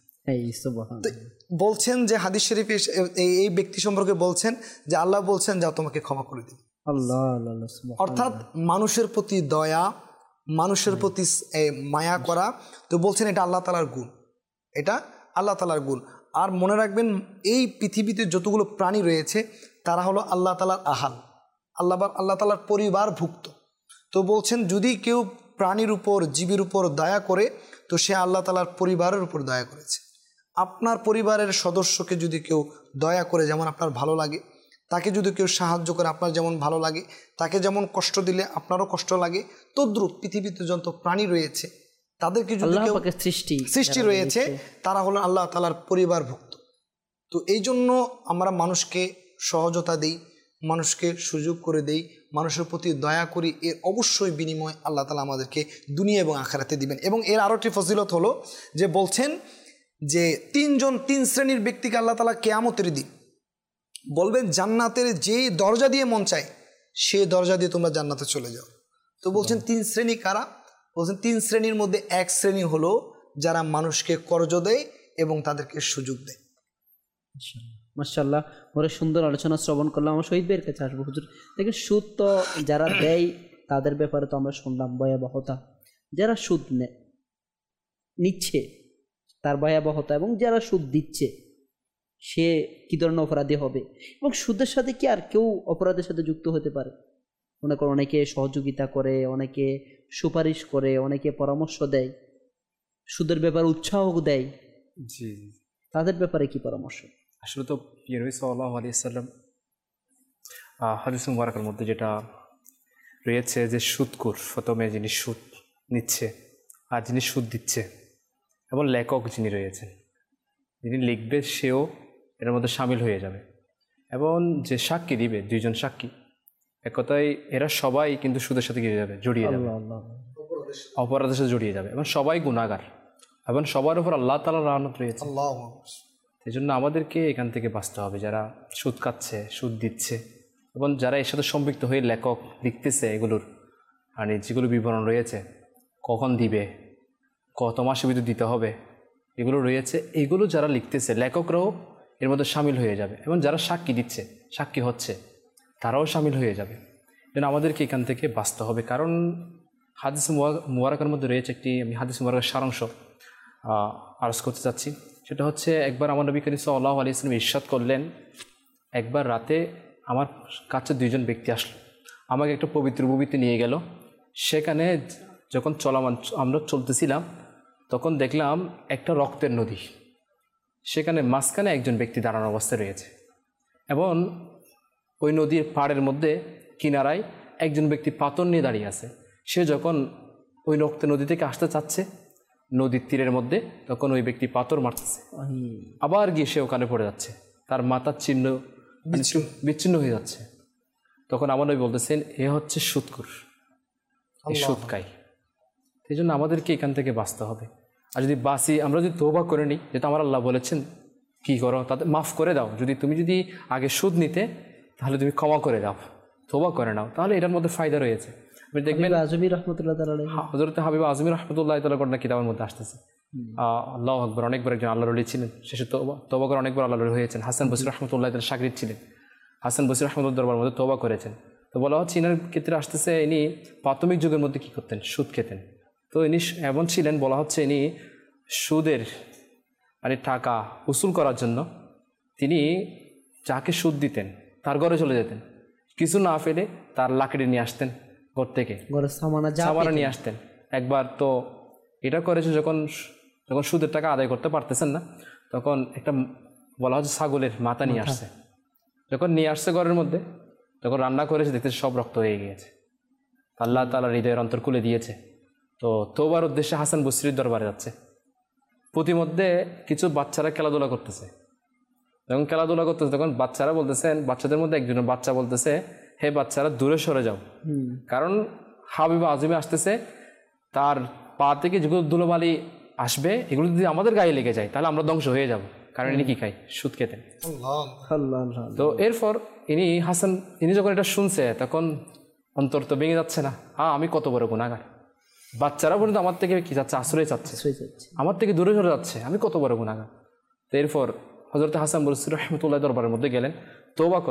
বলছেন যে হাদিস শরীফে এই ব্যক্তি সম্পর্কে বলছেন যে আল্লাহ বলছেন, যাও তোমাকে ক্ষমা করে দিন। আল্লাহ, অর্থাৎ মানুষের প্রতি দয়া, মানুষের প্রতি মায়া করা। তো বলছেন এটা আল্লাহ তাআলার গুণ, এটা আল্লাহ তাআলার গুণ। আর মনে রাখবেন এই পৃথিবীতে যতগুলো প্রাণী রয়েছে তারা হলো আল্লাহ তাআলার আহাল, আল্লাহ তাআলার পরিবারভুক্ত। তো বলছেন যদি কেউ প্রাণীর উপর, জীবের উপর দয়া করে তো সে আল্লাহ তাআলার পরিবারের উপর দয়া করেছে। আপনার পরিবারের সদস্যকে যদি কেউ দয়া করে, যেমন আপনার ভালো লাগে, তাকে যদি কেউ সাহায্য করে আপনার যেমন ভালো লাগে, তাকে যেমন কষ্ট দিলে আপনারও কষ্ট লাগে, তদ্রূপ পৃথিবীতে যত প্রাণী রয়েছে তাদেরকে যদি কেউ সৃষ্টি রয়েছে তারা হলো আল্লাহ তাআলার পরিবারভুক্ত। তো এই জন্য আমরা মানুষকে সহজতা দিই, মানুষকে সুযোগ করে দেই, মানুষের প্রতি দয়া করি, এর অবশ্যই বিনিময় আল্লাহ তাআলা আমাদেরকে দুনিয়া এবং আখিরাতে দিবেন। এবং এর আরও একটি ফজিলত হলো যে বলছেন যে তিন শ্রেণীর ব্যক্তিকে আল্লাহ তাআলা কিয়ামতের দিন বলবেন জান্নাতের যেই দরজা দিয়ে মন চায় সেই দরজা দিয়ে তোমরা জান্নাতে চলে যাও। তো বলছেন 3 শ্রেণী কারা? বলছেন 3 শ্রেণীর মধ্যে 1 শ্রেণী হলো যারা মানুষকে কর্জ দেয় এবং তাদেরকে সুযোগ দেয়। মাশাআল্লাহ, বড় সুন্দর আলোচনা শ্রবণ করলাম। আমার শহীদ ভাইয়ের কাছে আসবো। হুজুর দেখেন, সুদ তো যারা দেয় তাদের ব্যাপারে তো আমরা শুনলাম ভয়াবহতা, যারা সুদ নিচ্ছে তার ভয়াবহতা, এবং যারা সুদ দিচ্ছে সে কী ধরনের অপরাধী হবে, এবং সুদের সাথে কি আর কেউ অপরাধের সাথে যুক্ত হতে পারে? মনে করো অনেকে সহযোগিতা করে, অনেকে সুপারিশ করে, অনেকে পরামর্শ দেয়, সুদের ব্যাপারে উৎসাহ দেয়। জি, তাদের ব্যাপারে কি পরামর্শ? আসলে তো নবী সাল্লাল্লাহু আলাইহি ওয়াসাল্লাম হাদিস মুবারকের মধ্যে যেটা রয়েছে যে সুদখোর, প্রথমে যিনি সুদ নিচ্ছে আর যিনি সুদ দিচ্ছে, এবং লেখক যিনি রয়েছেন, যিনি লিখবে সেও এর মধ্যে সামিল হয়ে যাবে, এবং যে সাক্ষী দিবে, 2 জন সাক্ষী, এক কথায় এরা সবাই কিন্তু সুদের সাথে জড়িয়ে যাবে, অপরাধের সাথে জড়িয়ে যাবে, এবং সবাই গুনাহগার, এবং সবার উপর আল্লাহ তাআলার রহমত রয়েছে। এই জন্য আমাদেরকে এখান থেকে বাঁচতে হবে, যারা সুদ খাচ্ছে, সুদ দিচ্ছে, এবং যারা এর সাথে সম্পৃক্ত হয়ে লেখক লিখতেছে এগুলোর, মানে যেগুলো বিবরণ রয়েছে, কখন দিবে, কত মাসের ভিতরে দিতে হবে, এগুলো রয়েছে, এগুলো যারা লিখতেছে লেখকরাও এর মধ্যে সামিল হয়ে যাবে, এবং যারা সাক্ষী দিচ্ছে, সাক্ষী হচ্ছে, তারাও সামিল হয়ে যাবে। যেন আমাদেরকে এখান থেকে বাঁচতে হবে। কারণ হাদিস মুবারকের মধ্যে রয়েছে একটি, আমি হাদিস মুবারকের সারাংশ আরজ করতে চাচ্ছি। সেটা হচ্ছে, একবার আমার নবী করিম সাল্লাল্লাহু আলাইহি ওয়াসাল্লাম ইরশাদ করলেন, একবার রাতে আমার কাছে 2 জন ব্যক্তি আসলো, আমাকে একটা পবিত্র ভূমিতে নিয়ে গেল। সেখানে যখন আমরা চলতেছিলাম তখন দেখলাম একটা রক্তের নদী, সেখানে মাঝখানে একজন ব্যক্তি দাঁড়ানো অবস্থায় রয়েছে, এবং ওই নদীর পাড়ের মধ্যে কিনারায় একজন ব্যক্তি পাথর নিয়ে দাঁড়িয়ে আছে। সে যখন ওই রক্তের নদী থেকে আসতে চাচ্ছে নদীর তীরের মধ্যে, তখন ওই ব্যক্তি পাথর মারতেছে, আবার গিয়ে সে ওখানে পড়ে যাচ্ছে, তার মাথার চিহ্ন বিচ্ছিন্ন হয়ে যাচ্ছে। তখন আমার নবী বলতেছেন, এ হচ্ছে সুদখোর, সুদ খায়। সেই জন্য আমাদেরকে এখান থেকে বাঁচতে হবে। আর যদি বাঁচি, আমরা যদি তওবা করে নিই, যেটা আমার আল্লাহ বলেছেন কি করো, তাদের মাফ করে দাও। তুমি যদি আগে সুদ নিতে, তাহলে তুমি ক্ষমা করে দাও, তওবা করে নাও, তাহলে এটার মধ্যে ফায়দা রয়েছে। আপনি দেখবেন হযরত হাবিব আজমি রাহমাতুল্লাহি তাআলা করনা কিতাবের মধ্যে আসতেছে, আল্লাহু আকবার, অনেকবার একজন আল্লাহর ওলি ছিলেন, শেষে তওবা করে অনেকবার আল্লাহর ওলি হয়েছেন। হাসান বসরি রাহমাতুল্লাহি তাআলা শাগির্দ ছিলেন, হাসান বসরি রাহমাতুল্লাহ দরবার মধ্যে তওবা করেছেন। তো বলা হচ্ছে ইনার ক্ষেত্রে আসতেছে, ইনি প্রাথমিক যুগের মধ্যে কী করতেন, সুদ খেতেন। তো ইনি এমন ছিলেন, বলা হচ্ছে ইনি সুদের মানে টাকা উসুল করার জন্য তিনি যাকে সুদ দিতেন তার ঘরে চলে যেতেন, কিছু না ফেলে তার লাকড়ি নিয়ে আসতেন, ঘর থেকে সামানা নিয়ে আসতেন। একবার তো এটা করেছে, যখন সুদের টাকা আদায় করতে পারতেছেন না, তখন একটা বলা হচ্ছে ছাগলের মাথা নিয়ে আসছে। যখন নিয়ে আসছে ঘরের মধ্যে, তখন রান্না করেছে, দেখতেছে সব রক্ত হয়ে গিয়েছে। আল্লাহ তাআলা হৃদয়ের অন্তর খুলে দিয়েছে। তো তওবার উদ্দেশ্যে হাসান বসরির দরবারে যাচ্ছে। প্রতিমধ্যে কিছু বাচ্চারা খেলাধুলা করতেছে, যখন খেলাধুলা করতেছে তখন বাচ্চারা বলতেছেন, বাচ্চাদের মধ্যে একজনের বাচ্চা বলতেছে, হে বাচ্চারা দূরে সরে যাও, কারণ হাবিব আজমি আসতেছে, তার পা থেকে যেগুলো ধুলোবালি আসবে এগুলো যদি আমাদের গায়ে লেগে যায় তাহলে আমরা ধ্বংস হয়ে যাব। কারণ ইনি কি খায়, সুদ খেতেন। তো এরপর ইনি যখন এটা শুনছে, তখন অন্তর তো ভেঙে যাচ্ছে না, আমি কত বড় গুনাহগার। বাচ্চারা পর্যন্ত আমার থেকে কি যাচ্ছে, আশ্রয় চাচ্ছে, আমার থেকে দূরে সরে যাচ্ছে, আমি কত বড় গুনাহগার। তো এরপর হযরত হাসান বসরি রাহমাতুল্লাহ দরবারের মধ্যে গেলেন, তওবা করলেন,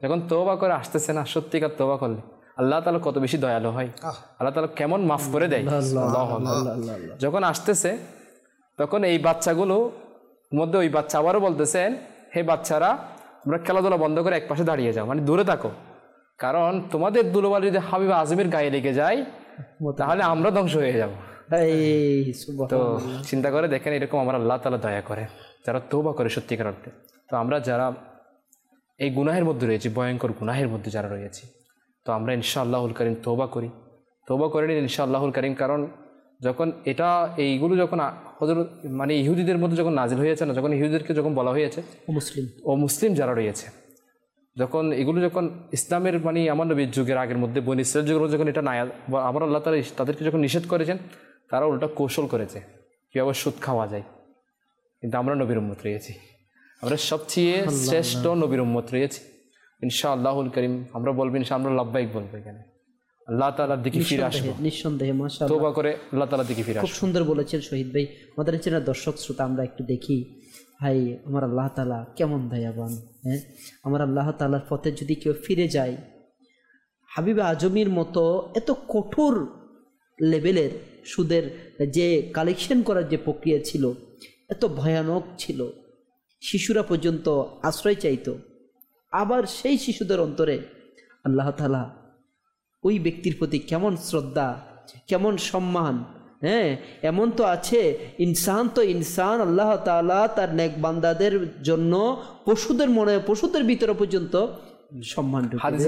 যখন তওবা করে আসতেছে না, সত্যিকার তওবা করলে আল্লাহ তাআলা কত বেশি দয়ালু হয়, আল্লাহ তাআলা কেমন মাফ করে দেয়। যখন আসতেছে তখন এই বাচ্চাগুলো মধ্যে ওই বাচ্চা আবারও বলতেছেন, হে বাচ্চারা তোমরা খেলাধুলা বন্ধ করে এক পাশে দাঁড়িয়ে যাও, মানে দূরে থাকো, কারণ তোমাদের ধুলোবালি যদি হাবিব আজমের গায়ে লেগে যায় তাহলে আমরা ধ্বংস হয়ে যাব। তো চিন্তা করে দেখেন, এরকম আমার আল্লাহ তাআলা দয়া করে যারা তওবা করে সত্যিকার অর্থে। তো আমরা যারা এই গুনাহের মধ্যে রয়েছি, ভয়ঙ্কর গুনাহের মধ্যে যারা রয়েছি, তো আমরা ইনশাআল্লাহুল কারীম তওবা করি, তওবা করে নিন ইনশাআল্লাহুল কারীম। কারণ যখন এইগুলো যখন হযরত মানে ইহুদিদের মধ্যে যখন নাজিল হয়েছে না, যখন ইহুদিদেরকে যখন বলা হয়েছে মুসলিম যারা রয়েছে, যখন এগুলো যখন ইসলামের মানে আমার নবীর যুগের আগের মধ্যে বনী ইসরাইল যুগের মধ্যে যখন এটা না আমার আল্লাহ তাআলা তাদেরকে যখন নিষেধ করেছেন, তারা উল্টা কৌশল করেছে কীভাবে সুদ খাওয়া যায়। কিন্তু আমরা নবীর উম্মত রয়েছি, আমরা সবচেয়ে শ্রেষ্ঠ নবীর উম্মত রয়েছি ইনশাআল্লাহুল কারীম। আমরা বলবো ইনশাআল্লাহ, আমরা লাব্বাইক বলবো, এখানে আল্লাহ তাআলার দিকে ফিরে আসবো নিঃসন্দেহে। মাশাআল্লাহ, তওবা করে আল্লাহ তাআলার দিকে ফিরে আসবো। খুব সুন্দর বলেছেন শহীদ ভাই। আমাদের চেনা দর্শক শ্রোতা আমরা একটু দেখি, ভাই আমার আল্লাহ তাআলা কেমন দয়াবান। হ্যাঁ, আমার আল্লাহ তাআলার পথে যদি কেউ ফিরে যায়, হাবিব আজমির মতো এত কঠোর লেভেলের সুদের যে কালেকশন করার যে প্রক্রিয়া ছিল, এত ভয়ানক ছিল, শিশুরা পর্যন্ত আশ্রয় চাইতো। আবার সেই শিশুদের অন্তরে আল্লাহ তাআলা ওই ব্যক্তির প্রতি কেমন শ্রদ্ধা, কেমন সম্মান। হ্যাঁ, এমন তো আছে ইনসান তো ইনসান, আল্লাহ তাআলা তার নেক বান্দাদের জন্য পশুদের ভিতরে পর্যন্ত সম্মান। হাদিসে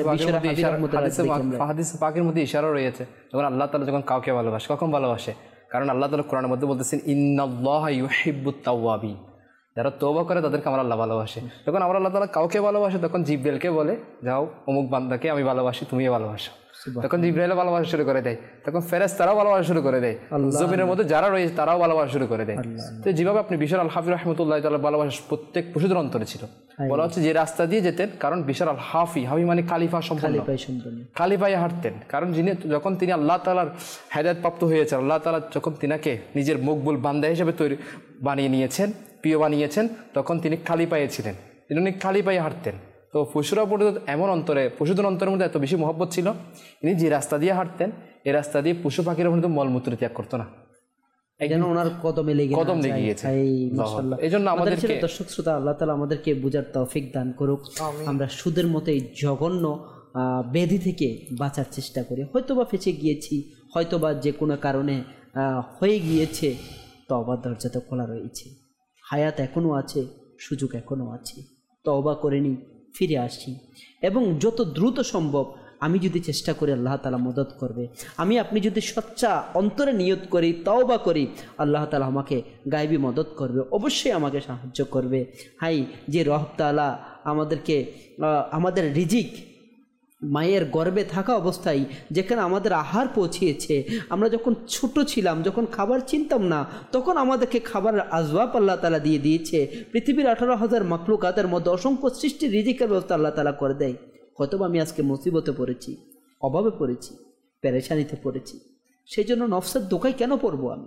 পাকের মধ্যে ইশারা রয়েছে, যখন আল্লাহ তাআলা যখন কাউকে ভালোবাসে, কখন ভালোবাসে? কারণ আল্লাহ তাআলা কোরআনের মধ্যে বলতেছেন ইন্নাল্লাহা ইউহিব্বুত তাওয়াবিন, যারা তওবা করে তাদেরকে আমার আল্লাহ ভালোবাসে। যখন আমার আল্লাহ তাআলা কাউকে ভালোবাসে, তখন জিবরাইলকে বলে, যাও অমুক বান্দাকে আমি ভালোবাসি, তুমিও ভালোবাসো। তখন জিবরাইল ভালোবাসা শুরু করে দেয়, তখন ফেরেশতারাও ভালোবাসা শুরু করে দেয়, জমিনের মধ্যে যারা রয়েছে তারাও ভালোবাসা শুরু করে দেয়। তো যেভাবে আপনি বিশর আল হাফি রাহমাতুল্লাহি তাআলা ভালোবাসা প্রত্যেক পশুদের অন্তরে ছিল। বলা হচ্ছে যে রাস্তা দিয়ে যেতেন, কারণ বিশর আল হাফি মানে খালিফা সম্পন্ন, খালিফায় হাঁটতেন। কারণ যখন তিনি আল্লাহ তাআলার হেদায়েত প্রাপ্ত হয়েছেন, আল্লাহ তাআলা যখন তিনাকে নিজের মকবুল বান্দা হিসেবে বানিয়ে নিয়েছেন, প্রিয় বানিয়েছেন, তখন তিনি খালি পায়ে ছিলেন, তিনি খালি পায়ে হাঁটতেন। তো পশুরা পর্যন্ত এমন অন্তরে, পশুদের অন্তরের মধ্যে এত বেশি মহব্বত ছিল, ইনি যে রাস্তা দিয়ে হাঁটতেন, এই রাস্তা দিয়ে পশু পাখিরা পর্যন্ত মলমূত্র ত্যাগ করতো না, ওনার কদমে লেগে গিয়েছে। এই জন্য আমাদের দর্শক শ্রোতা, আল্লাহ তাআলা আমাদেরকে বুঝার তৌফিক দান করুক। আমরা সুদের মতো এই জঘন্য ব্যাধি থেকে বাঁচার চেষ্টা করি। হয়তোবা ফেঁচে গিয়েছি, হয়তোবা যে কোনো কারণে হয়ে গিয়েছে, তওবার দরজা তো খোলা রয়েছে, হায়াত এখনও আছে, সুযোগ এখনও আছে। তওবা করে নিই, ফিরে আসি, এবং যত দ্রুত সম্ভব আমি যদি চেষ্টা করি, আল্লাহ তাআলা মদত করবে। আপনি যদি সচ্চা অন্তরে নিয়ত করি, তওবা করি, আল্লাহ তাআলা আমাকে গায়বী মদত করবে, অবশ্যই আমাকে সাহায্য করবে। হাই যে রব তাআলা আমাদেরকে আমাদের রিজিক মায়ের গর্ভে থাকা অবস্থায় যেখানে আমাদের আহার পৌঁছিয়েছে, আমরা যখন ছোট ছিলাম, যখন খাবার চিনতাম না, তখন আমাদেরকে খাবারের আসবাব আল্লাহ তাআলা দিয়ে দিয়েছে। পৃথিবীর 18,000 মাখলুকাতের মধ্যে অসংখ্য সৃষ্টি রিজিকের ব্যবস্থা আল্লাহ তাআলা করে দেয়। হয়তোবা আমি আজকে মুসিবতে পড়েছি, অভাবে পড়েছি, পেরেশানিতে পড়েছি, সেই জন্য নফসের ধোঁকায় কেন পড়বো? আমি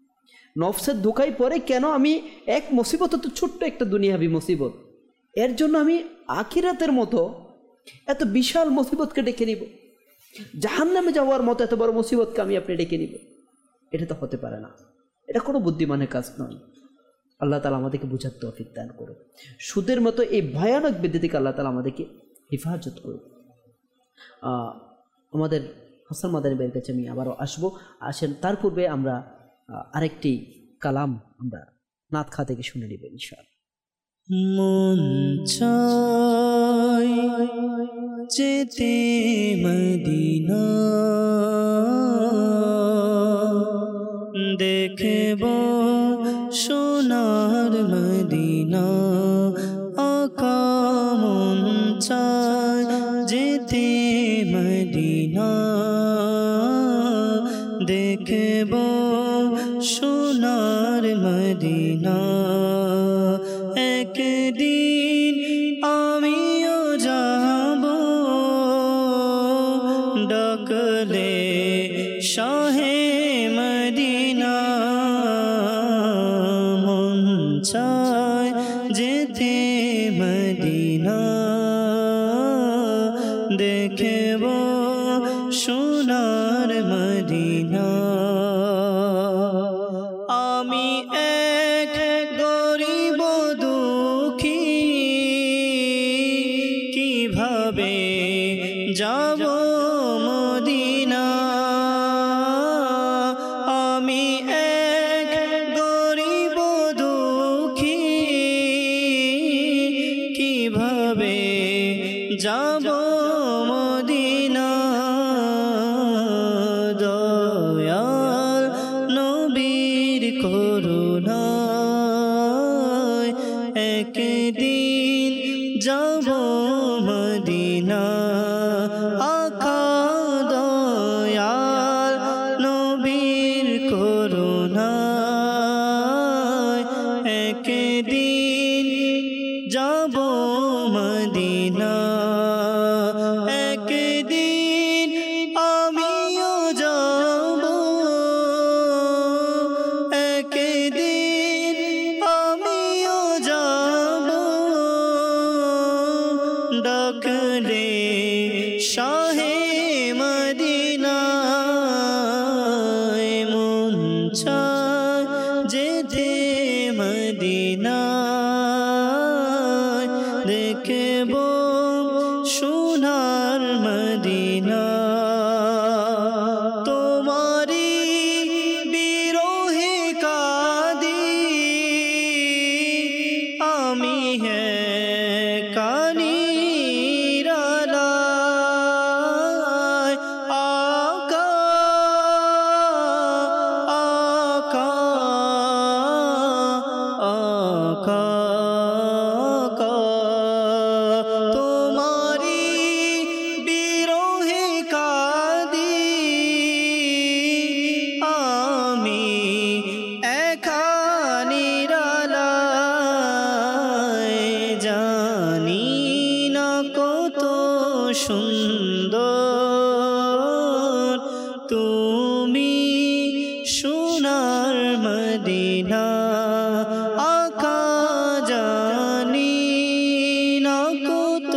নফসের ধোঁকায় পড়ে কেন আমি এক মুসিবত, তো ছোট্ট একটা দুনিয়াবি মুসিবত, এর জন্য আমি আখিরাতের মতো এত বিশাল মুসিবতকে ডেকে নিব, জাহান্নামে যাওয়ার মতো এত বড় মুসিবতকে আপনি ডেকে নিব? এটা তো হতে পারে না, এটা কোনো বুদ্ধিমানের কাজ নয়। আল্লাহ তাআলা আমাদেরকে বুঝার তৌফিক দান করুন। সুদের মতো এই ভয়ানক বিদ্যা থেকে আল্লাহ তাআলা আমাদেরকে হেফাজত করুন। আমাদের হাসান মাদানী ভাইয়ের কাছে আমি আবারও আসেন, তার পূর্বে আমরা আরেকটি কালাম আমরা নাত খা থেকে শুনে নেব ইনশাআল্লাহ। মন চায় যেতে মদিনা, দেখব সোনার মদিনা, আকা মন চায় যেতে মদিনা, দেখব সোনার মদিনা। একদিন আমিও যাব, ডাকলে শাহে মদিনা, মন চায় যেতে মদিনা। আমি এক গরিব দুঃখী কিভাবে যাব মদিনা আমি এক গরিব দুঃখী কিভাবে যাব মদিনা দয়াল নবীর করুণায় একদিন যাব মদিনা আকা দয়াল নবীর করুণায় একদিন যাব মদিনা একদিন আমিও যাব একদিন আমিও যাব ডাকলে শাহে মদিনা মন চায় যেতে মদিনা দেখব সোনার মদিনা তোমারি বিরহে কাঁদি আমি কানিরালায় আকা আকা আকা তোমারি বিরহে কাঁদি আমি একা নিরালায় জানি না কত সুন্দর তুমি সোনার মদিনা আকা জানি না কত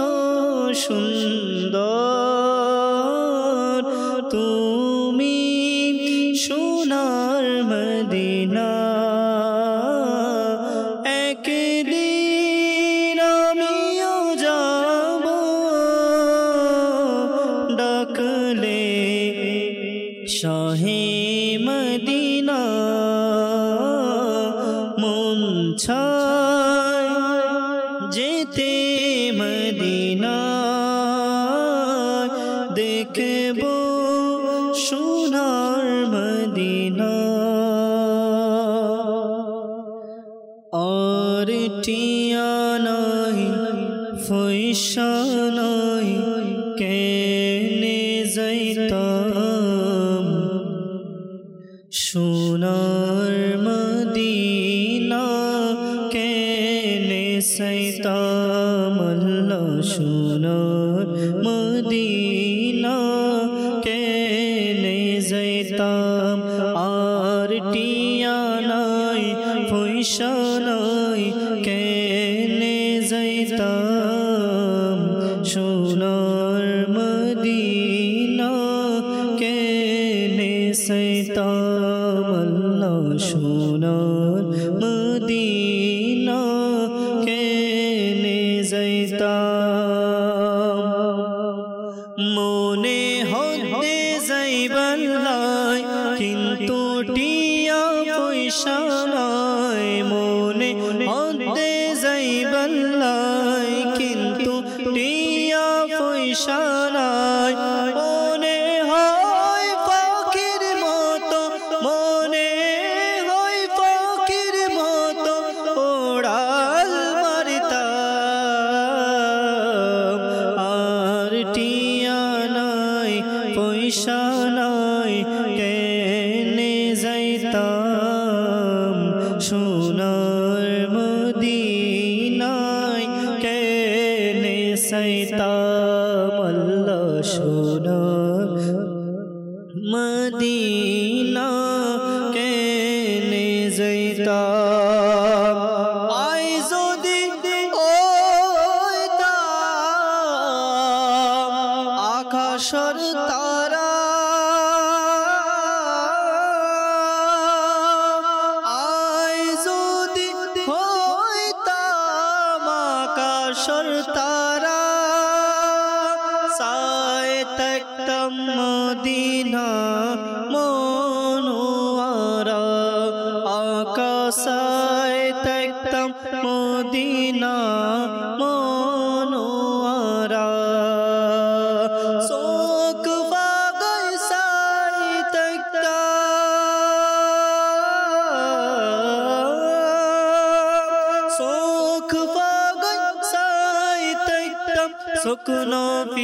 সুন্দর তুমি সোনার মদিনা একদিন আমিও যাব ডাকলে শাহে মদিনা মন চায় যেতে মদিনা দেখব সোনার মদিনা আর টিয়া নাই পয়সা নাই কেনে যাইতাম সোনার মদিনা কেনে সাইতাম আল্লাহ সোনার মদিনা কেনে যাইতাম আর টিয়া নাই পয়সা নাই কেনে যাইতাম সোনার মদিনা কেনে সাইতাম আল্লাহ সোনার মদিনা কেনে যাইতাম মনে হতে যাইবাল্লাই কিন্তু টিয়া পয়সা নাই মনে হতে যাইবাল্লাই কিন্তু টিয়া পয়সা নাই মনে হয় পাখির মতো মনে হয় পাখির মতো ওড়াল মারতাম আর টিয়া নাই পয়সা নাই কেনে যাইতাম সোনার মদিনায় কেনে সাইতাম আল্লাহ সোনার মদিনা কেনে যাইতাম আই যদি আকাশের তারা আকাশায় দেখতাম মদিনা মনোয়ারা শোক বাগাইসায় দেখতাম শোক বাগাইসায় দেখতাম শুকনো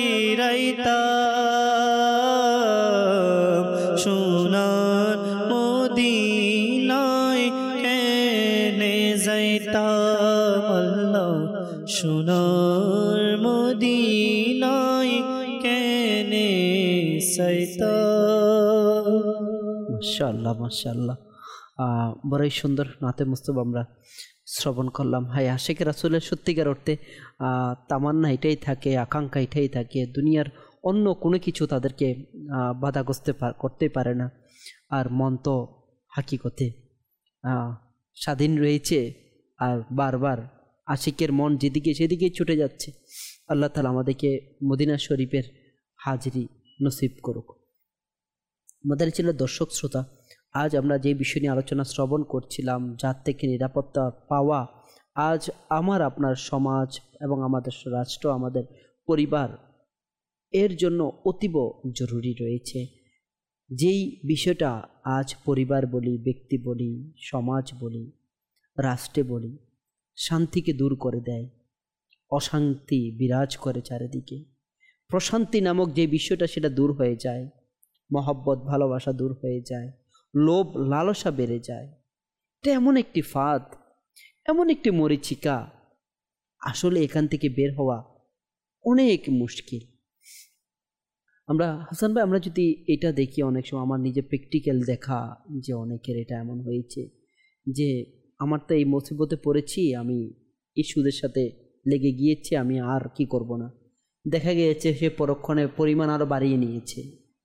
ফিরাইতাম সোনার মদিনায় কেনে যাইতাম আল্লাহ সোনার মদিনায় কেনে যাইতাম। মাশাআল্লাহ মাশাআল্লাহ, বড়ই সুন্দর নাতে মুস্তফা আমরা শ্রবণ করলাম। হাই আশিক রাসূলের সত্যিকার অর্থে তামান্না এটাই থাকে, আকাঙ্ক্ষা এটাই থাকে, দুনিয়ার অন্য কোনো কিছু তাদেরকে বাধাগ্রস্ত করতে পারে না। আর মন তো হাকিকতে স্বাধীন রয়েছে, আর বারবার আশিকের মন যেদিকে সেদিকেই ছুটে যাচ্ছে। আল্লাহ তাআলা আমাদেরকে মদিনা শরীফের হাজিরি নসিব করুক। আমাদের ছিল দর্শক শ্রোতা, আজ আমরা যে বিষয় নিয়ে আলোচনা শ্রবণ করছিলাম, যার থেকে নিরাপত্তা পাওয়া আজ আমার আপনার সমাজ এবং আমাদের রাষ্ট্র, আমাদের পরিবার এর জন্য অতীব জরুরি রয়েছে। যেই বিষয়টা আজ পরিবার বলি, ব্যক্তি বলি, সমাজ বলি, রাষ্ট্রে বলি, শান্তিকে দূর করে দেয়, অশান্তি বিরাজ করে চারিদিকে, প্রশান্তি নামক যে বিষয়টা সেটা দূর হয়ে যায়, মহব্বত ভালোবাসা দূর হয়ে যায়, লোভ লালসা বেড়ে যায়। এটা এমন একটি ফাঁদ, এমন একটি মরীচিকা, আসলে এখান থেকে বের হওয়া অনেক মুশকিল। আমরা হাসান ভাই, আমরা যদি এটা দেখি, অনেক সময় আমার নিজে প্র্যাকটিক্যাল দেখা যে অনেকের এটা এমন হয়েছে যে আমার তো এই মুসিবতে পড়েছি, আমি এই সুদের সাথে লেগে গিয়েছি, আমি আর কি করব না। দেখা গিয়েছে সে পরক্ষণে পরিমাণ আরও বাড়িয়ে নিয়েছে,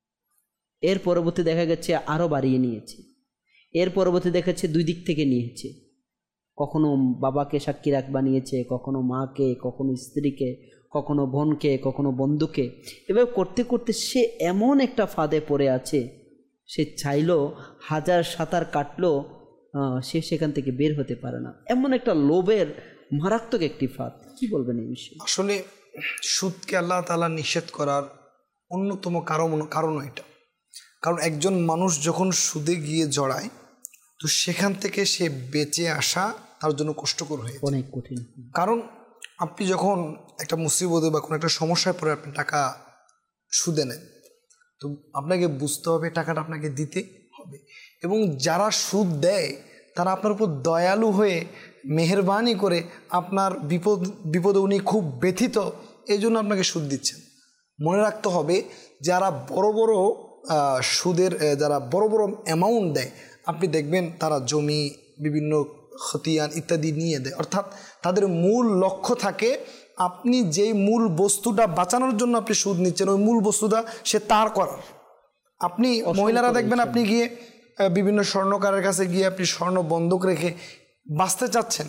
এর পরবর্তী দেখা গেছে আরও বাড়িয়ে নিয়েছে, এর পরবর্তী দেখাচ্ছে দুই দিক থেকে নিয়েছে। কখনো বাবাকে সাক্ষী রাখবা নিয়েছে, কখনো মাকে, কখনো স্ত্রীকে, কখনো বোনকে, কখনো বন্ধুকে। এভাবে করতে করতে সে এমন একটা ফাঁদে পড়ে আছে, সে চাইলো হাজার সাঁতার কাটলো, সে সেখান থেকে বের হতে পারে না। এমন একটা লোভের মারাত্মক একটি ফাঁদ। কি বলবেন এই বিষয়ে? আসলে সুদকে আল্লাহ তাআলা নিষেধ করার অন্যতম কারণ এটা। কারণ একজন মানুষ যখন সুদে গিয়ে জড়ায়, তো সেখান থেকে সে বেঁচে আসা তার জন্য কষ্টকর হয়ে যায়, অনেক কঠিন। কারণ আপনি যখন একটা মুসিবতে বা কোনো একটা সমস্যায় পড়ে আপনি টাকা সুদে নেন, তো আপনাকে বুঝতে হবে টাকাটা আপনাকে দিতে হবে। এবং যারা সুদ দেয় তারা আপনার উপর দয়ালু হয়ে মেহেরবানি করে আপনার বিপদে উনি খুব ব্যথিত, এই জন্য আপনাকে সুদ দিচ্ছেন। মনে রাখতে হবে যারা বড় বড় সুদের, যারা বড় বড় অ্যামাউন্ট দেয়, আপনি দেখবেন তারা জমি, বিভিন্ন খতিয়ান ইত্যাদি নিয়ে দেয়। অর্থাৎ তাদের মূল লক্ষ্য থাকে আপনি যেই মূল বস্তুটা বাঁচানোর জন্য আপনি সুদ নিচ্ছেন, ওই মূল বস্তুটা সে তার করার। আপনি মহিলারা দেখবেন আপনি গিয়ে বিভিন্ন স্বর্ণকারের কাছে গিয়ে আপনি স্বর্ণ বন্ধক রেখে বাঁচতে চাচ্ছেন,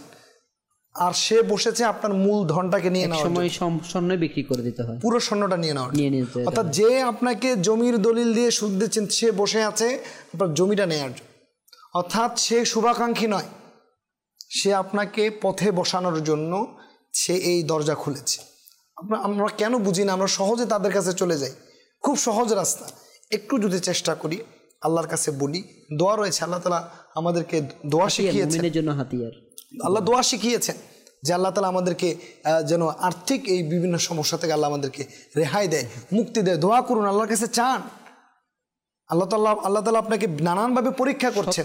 আর সে বসেছে আপনার মূল ধনটাকে নিয়ে নেওয়ার জন্য। স্বর্ণ বিক্রি করে দিতে হয়, পুরো স্বর্ণটা নিয়ে নেওয়ার। অর্থাৎ যে আপনাকে জমির দলিল দিয়ে সুদ দিচ্ছেন, সে বসে আছে আপনার জমিটা নেওয়ার জন্য। অর্থাৎ সে শুভাকাঙ্ক্ষী নয়, সে আপনাকে পথে বসানোর জন্য সে এই দরজা খুলেছে। আমরা কেন বুঝি না? আমরা সহজে তাদের কাছে চলে যাই, খুব সহজ রাস্তা। একটু যদি চেষ্টা করি, আল্লাহর কাছে বলি, দোয়া রয়েছে, আল্লাহ তাআলা আমাদেরকে দোয়া শিখিয়েছেন, আল্লাহ দোয়া শিখিয়েছেন যে আল্লাহ তাআলা আমাদেরকে যেন আর্থিক এই বিভিন্ন সমস্যা থেকে আল্লাহ আমাদেরকে রেহাই দেয়, মুক্তি দেয়। দোয়া করুন, আল্লাহর কাছে চান। আল্লাহ তাআলা আপনাকে নানানভাবে পরীক্ষা করছেন,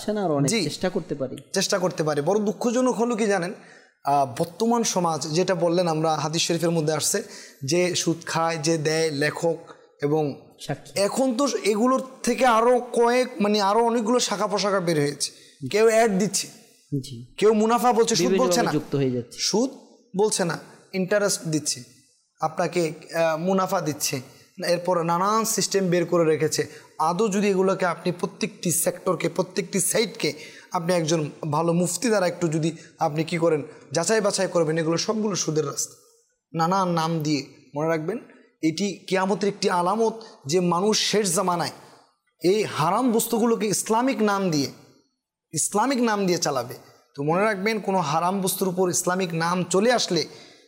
চেষ্টা করতে পারে। বড় দুঃখজনক হলো কি জানেন, বর্তমান সমাজ যেটা বললেন, আমরা হাদিস শরীফের মধ্যে আসছে যে সুদ খায়, যে দেয়, লেখক এবং এখন তো এগুলোর থেকে আরো আরো অনেকগুলো শাখা পোশাখা বের হয়েছে। কেউ অ্যাড দিচ্ছে, কেউ মুনাফা বলছে, সুদ বলছে না, সুদ বলছে না, ইন্টারেস্ট দিচ্ছে, আপনাকে মুনাফা দিচ্ছে। এরপর নানান সিস্টেম বের করে রেখেছে। আদৌ যদি এগুলোকে আপনি প্রত্যেকটি সেক্টরকে, প্রত্যেকটি সাইডকে আপনি একজন ভালো মুফতি দ্বারা একটু যদি আপনি কি করেন, যাচাই বাছাই করবেন, এগুলো সবগুলো সুদের রাস্তা, নানান নাম দিয়ে। মনে রাখবেন, এটি কিয়ামতের একটি আলামত যে মানুষ শেষ জামানায় এই হারাম বস্তুগুলোকে ইসলামিক নাম দিয়ে, ইসলামিক নাম দিয়ে চালাবে। তো মনে রাখবেন, কোনো হারাম বস্তুর উপর ইসলামিক নাম চলে আসলে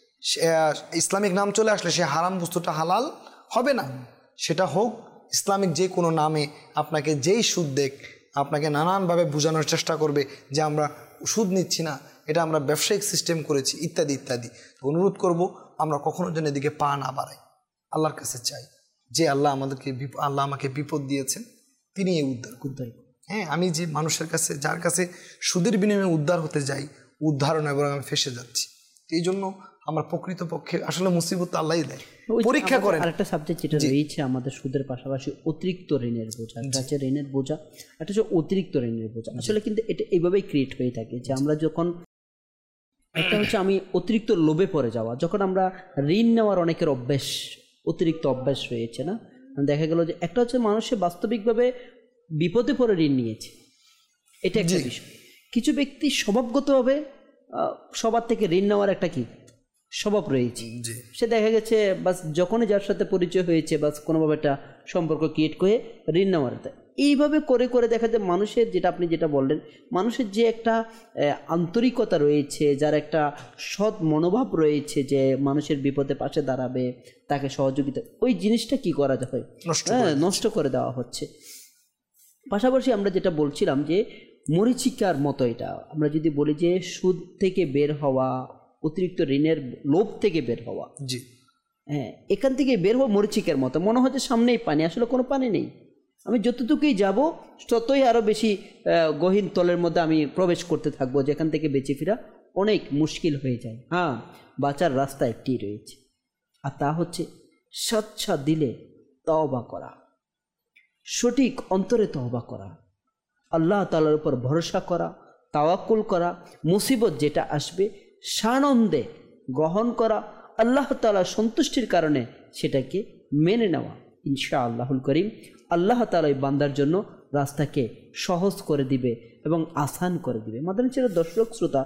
সে হারাম বস্তুটা হালাল হবে না। সেটা হোক ইসলামিক যে কোনো নামে, আপনাকে যেই সুদ দেখ আপনাকে নানানভাবে বোঝানোর চেষ্টা করবে যে আমরা সুদ নিচ্ছি না, এটা আমরা ব্যবসায়িক সিস্টেম করেছি ইত্যাদি ইত্যাদি। অনুরোধ করব আমরা কখনো যেন এদিকে পা না বাড়াই। আল্লাহর কাছে চাই যে আল্লাহ আমাকে বিপদ দিয়েছেন, তিনি এই উদ্ধার করবেন। হ্যাঁ, আমি যে মানুষের কাছে, যার কাছে সুদের বিনিময়ে উদ্ধার হতে যাই, উদ্ধারণ এবং আমি ফেসে যাচ্ছি। এই জন্য আমরা প্রকৃতপক্ষে আসলে মুসিবত আল্লাহই দেয়, পরীক্ষা করেন। আরেকটা সাবজেক্ট যেটা রয়েছে আমাদের সুদের পাশাপাশি অতিরিক্ত ঋণের বোঝা, একটা হচ্ছে ঋণের বোঝা, একটা হচ্ছে অতিরিক্ত ঋণের বোঝা। আসলে কিন্তু এটা এইভাবেই ক্রিয়েট হয়ে থাকে যে আমরা যখন, একটা হচ্ছে আমি অতিরিক্ত লোভে পড়ে যাওয়া, যখন আমরা ঋণ নেওয়ার অনেকের অতিরিক্ত অভ্যাস রয়েছে না, দেখা গেল যে একটা হচ্ছে মানুষের বাস্তবিকভাবে বিপদে পড়ে ঋণ নিয়েছে, এটা একটা বিষয়। কিছু ব্যক্তি স্বভাবগতভাবে সবার থেকে ঋণ নেওয়ার একটা স্বভাব রয়েছে, সে দেখা গেছে বাস যখনই যার সাথে পরিচয় হয়েছে বাস কোনোভাবে একটা সম্পর্ক ক্রিয়েট করে ঋণ নেওয়ার। এইভাবে করে করে দেখা যায় মানুষের, যেটা আপনি যেটা বললেন, মানুষের যে একটা আন্তরিকতা রয়েছে, যার একটা সৎ মনোভাব রয়েছে যে মানুষের বিপদে পাশে দাঁড়াবে, তাকে সহযোগিতা, ওই জিনিসটা কি করা যায়, নষ্ট করে দেওয়া হচ্ছে। পাশাপাশি আমরা যেটা বলছিলাম যে মরীচিকার মতো, এটা আমরা যদি বলি যে সুদ থেকে বের হওয়া, অতিরিক্ত ঋণের লোভ থেকে বের হওয়া, জি হ্যাঁ, এখান থেকে বের হওয়া মরীচিকার মতো, মনে হচ্ছে সামনেই পানি, আসলে কোনো পানি নেই, আমি যতটুকুই যাব ততই আরও বেশি গহীন তলের মধ্যে আমি প্রবেশ করতে থাকবো, যেখান থেকে বেঁচে ফেরা অনেক মুশকিল হয়ে যায়। হ্যাঁ, বাঁচার রাস্তা একটি রয়েছে, আর তা হচ্ছে স্বচ্ছা দিলে তওবা করা, সঠিক অন্তরে তওবা করা, আল্লাহ তাআলার উপর ভরসা করা, তাওয়াক্কুল করা, মুসিবত যেটা আসবে সানন্দে গ্রহণ করা, আল্লাহ তাআলার সন্তুষ্টির কারণে সেটাকে মেনে নেওয়া। ইনশাআল্লাহুল করিম আল্লাহ তাআলা এই বান্দার জন্য রাস্তাকে সহজ করে দিবে এবং আসান করে দিবে। মাদানী ছেলে দর্শক শ্রোতা,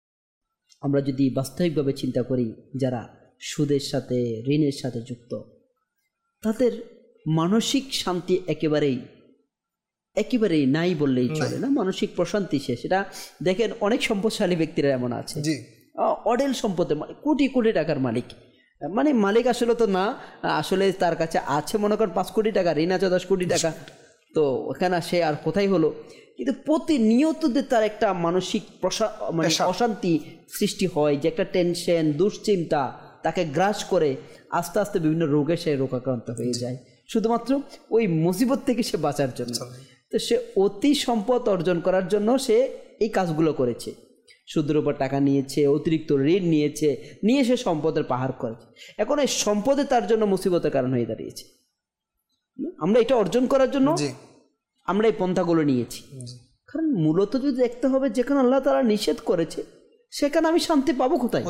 আমরা যদি বাস্তবিকভাবে চিন্তা করি, যারা সুদের সাথে ঋণের সাথে যুক্ত, তাদের মানসিক শান্তি একেবারেই নাই বললেই চলে না, মানসিক প্রশান্তি সে, সেটা দেখেন অনেক সম্পদশালী ব্যক্তিরা এমন আছে, অডেল সম্পদের কোটি কোটি টাকার মালিক, মানে মালিক আসলে তো না, আসলে তার কাছে আছে মনে করেন 5 কোটি টাকা, ঋণ আছে 10 কোটি টাকা, তো ওখানে সে আর কোথায় হলো, কিন্তু প্রতিনিয়ত তার একটা মানসিক অশান্তি সৃষ্টি হয়, যে একটা টেনশন, দুশ্চিন্তা তাকে গ্রাস করে, আস্তে আস্তে বিভিন্ন রোগে সে রোগাক্রান্ত হয়ে যায়, শুধুমাত্র ওই মুসিবত থেকে সে বাঁচার জন্য। তো সে অতি সম্পদ অর্জন করার জন্য সে এই কাজগুলো করেছে, সুদের উপর টাকা নিয়েছে, অতিরিক্ত ঋণ নিয়ে সে সম্পদের পাহাড় করেছে। এখন এই সম্পদে তার জন্য মুসিবতের কারণ হয়ে দাঁড়িয়েছে। আমরা এটা অর্জন করার জন্য আমরা এই পন্থাগুলো নিয়েছি, কারণ মূলত যদি দেখতে হবে যেখানে আল্লাহ তাআলা নিষেধ করেছে সেখানে আমি শান্তি পাবো কোথায়?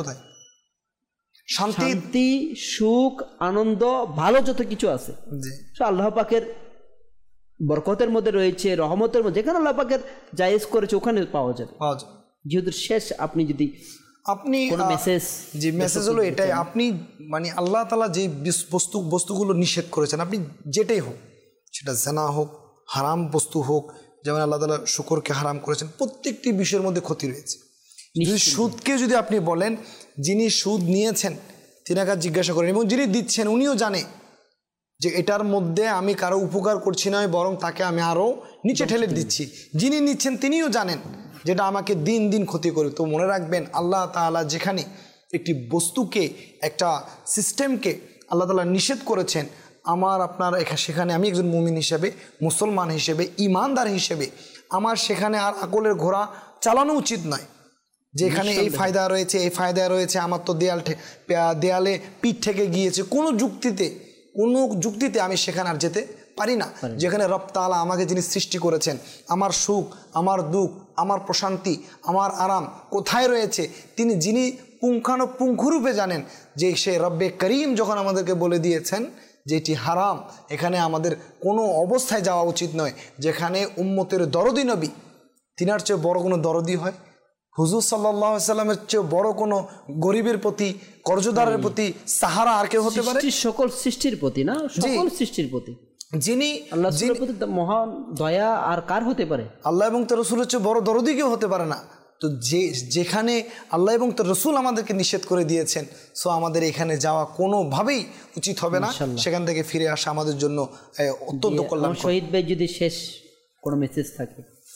শান্তি, সুখ, আনন্দ, ভালো যত কিছু আছে আল্লাহ পাকের বরকতের মধ্যে রয়েছে, রহমতের মধ্যে, যেখানে আল্লাহ পাকের জায়েজ করেছে ওখানে পাওয়া যাবে। যেহেতু শেষ আপনি কোনো মেসেজ হলো এটাই, আপনি মানে আল্লাহ তাআলা যে বস্তুগুলো নিষেধ করেছেন, আপনি যেটাই হোক, সেটা জেনা হোক, হারাম বস্তু হোক, যেমন আল্লাহ তাআলা শুকরকে হারাম করেছেন, প্রত্যেকটি বিষয়ের মধ্যে ক্ষতি রয়েছে। সুদকে যদি আপনি বলেন, যিনি সুদ নিয়েছেন তিনাকে জিজ্ঞাসা করেন, এবং যিনি দিচ্ছেন উনিও জানে যে এটার মধ্যে আমি কারো উপকার করছি না, বরং তাকে আমি আরও নিচে ঠেলে দিচ্ছি। যিনি নিচ্ছেন তিনিও জানেন যেটা আমাকে দিন দিন ক্ষতি করে। তো মনে রাখবেন, আল্লাহ তাআলা যেখানে একটি বস্তুকে, একটা সিস্টেমকে আল্লাহ তাআলা নিষেধ করেছেন, আমার আপনার সেখানে আমি একজন মুমিন হিসেবে, মুসলমান হিসেবে, ইমানদার হিসেবে আমার সেখানে আর আকলের ঘোড়া চালানো উচিত নয়, যেখানে এই ফায়দা রয়েছে, এই ফায়দা রয়েছে, আমার তো দেয়ালে পিঠ থেকে গিয়েছে, কোনো যুক্তিতে আমি সেখানে আর যেতে পারি না। যেখানে রব তাআলা আমাকে যিনি সৃষ্টি করেছেন, আমার সুখ, আমার দুঃখ, আমার প্রশান্তি, আমার আরাম কোথায় রয়েছে, যিনি পুঙ্খানুপুঙ্খরূপে জানেন, যে সে রব্বে করিম যখন আমাদেরকে বলে দিয়েছেন যে এটি হারাম, এখানে আমাদের কোনো অবস্থায় যাওয়া উচিত নয়। যেখানে উম্মতের দরদি নবী, তিনার চেয়ে বড় কোনো দরদি হয়? হুজুর সাল্লাল্লাহু আলাইহি সাল্লামের চেয়ে বড় কোনো গরিবের প্রতি, কর্জদারের প্রতি সাহারা আর কেউ হতে পারে? সকল সৃষ্টির প্রতি না, সকল সৃষ্টির প্রতি। যিনি আল্লাহর প্রতি মহান দয়া আর কার হতে পারে? আল্লাহ এবং তার রসুলের চেয়ে বড় দরদি কেউ হতে পারে না। তো যেখানে আল্লাহ এবং তার রসুল আমাদেরকে নিষেধ করে দিয়েছেন, সো আমাদের এখানে যাওয়া কোনোভাবেই উচিত হবে না। সেখান থেকে ফিরে আসা আমাদের জন্য অত্যন্ত কল্যাণ। শহীদ ভাই যদি শেষ কোনো মেসেজ থাকে।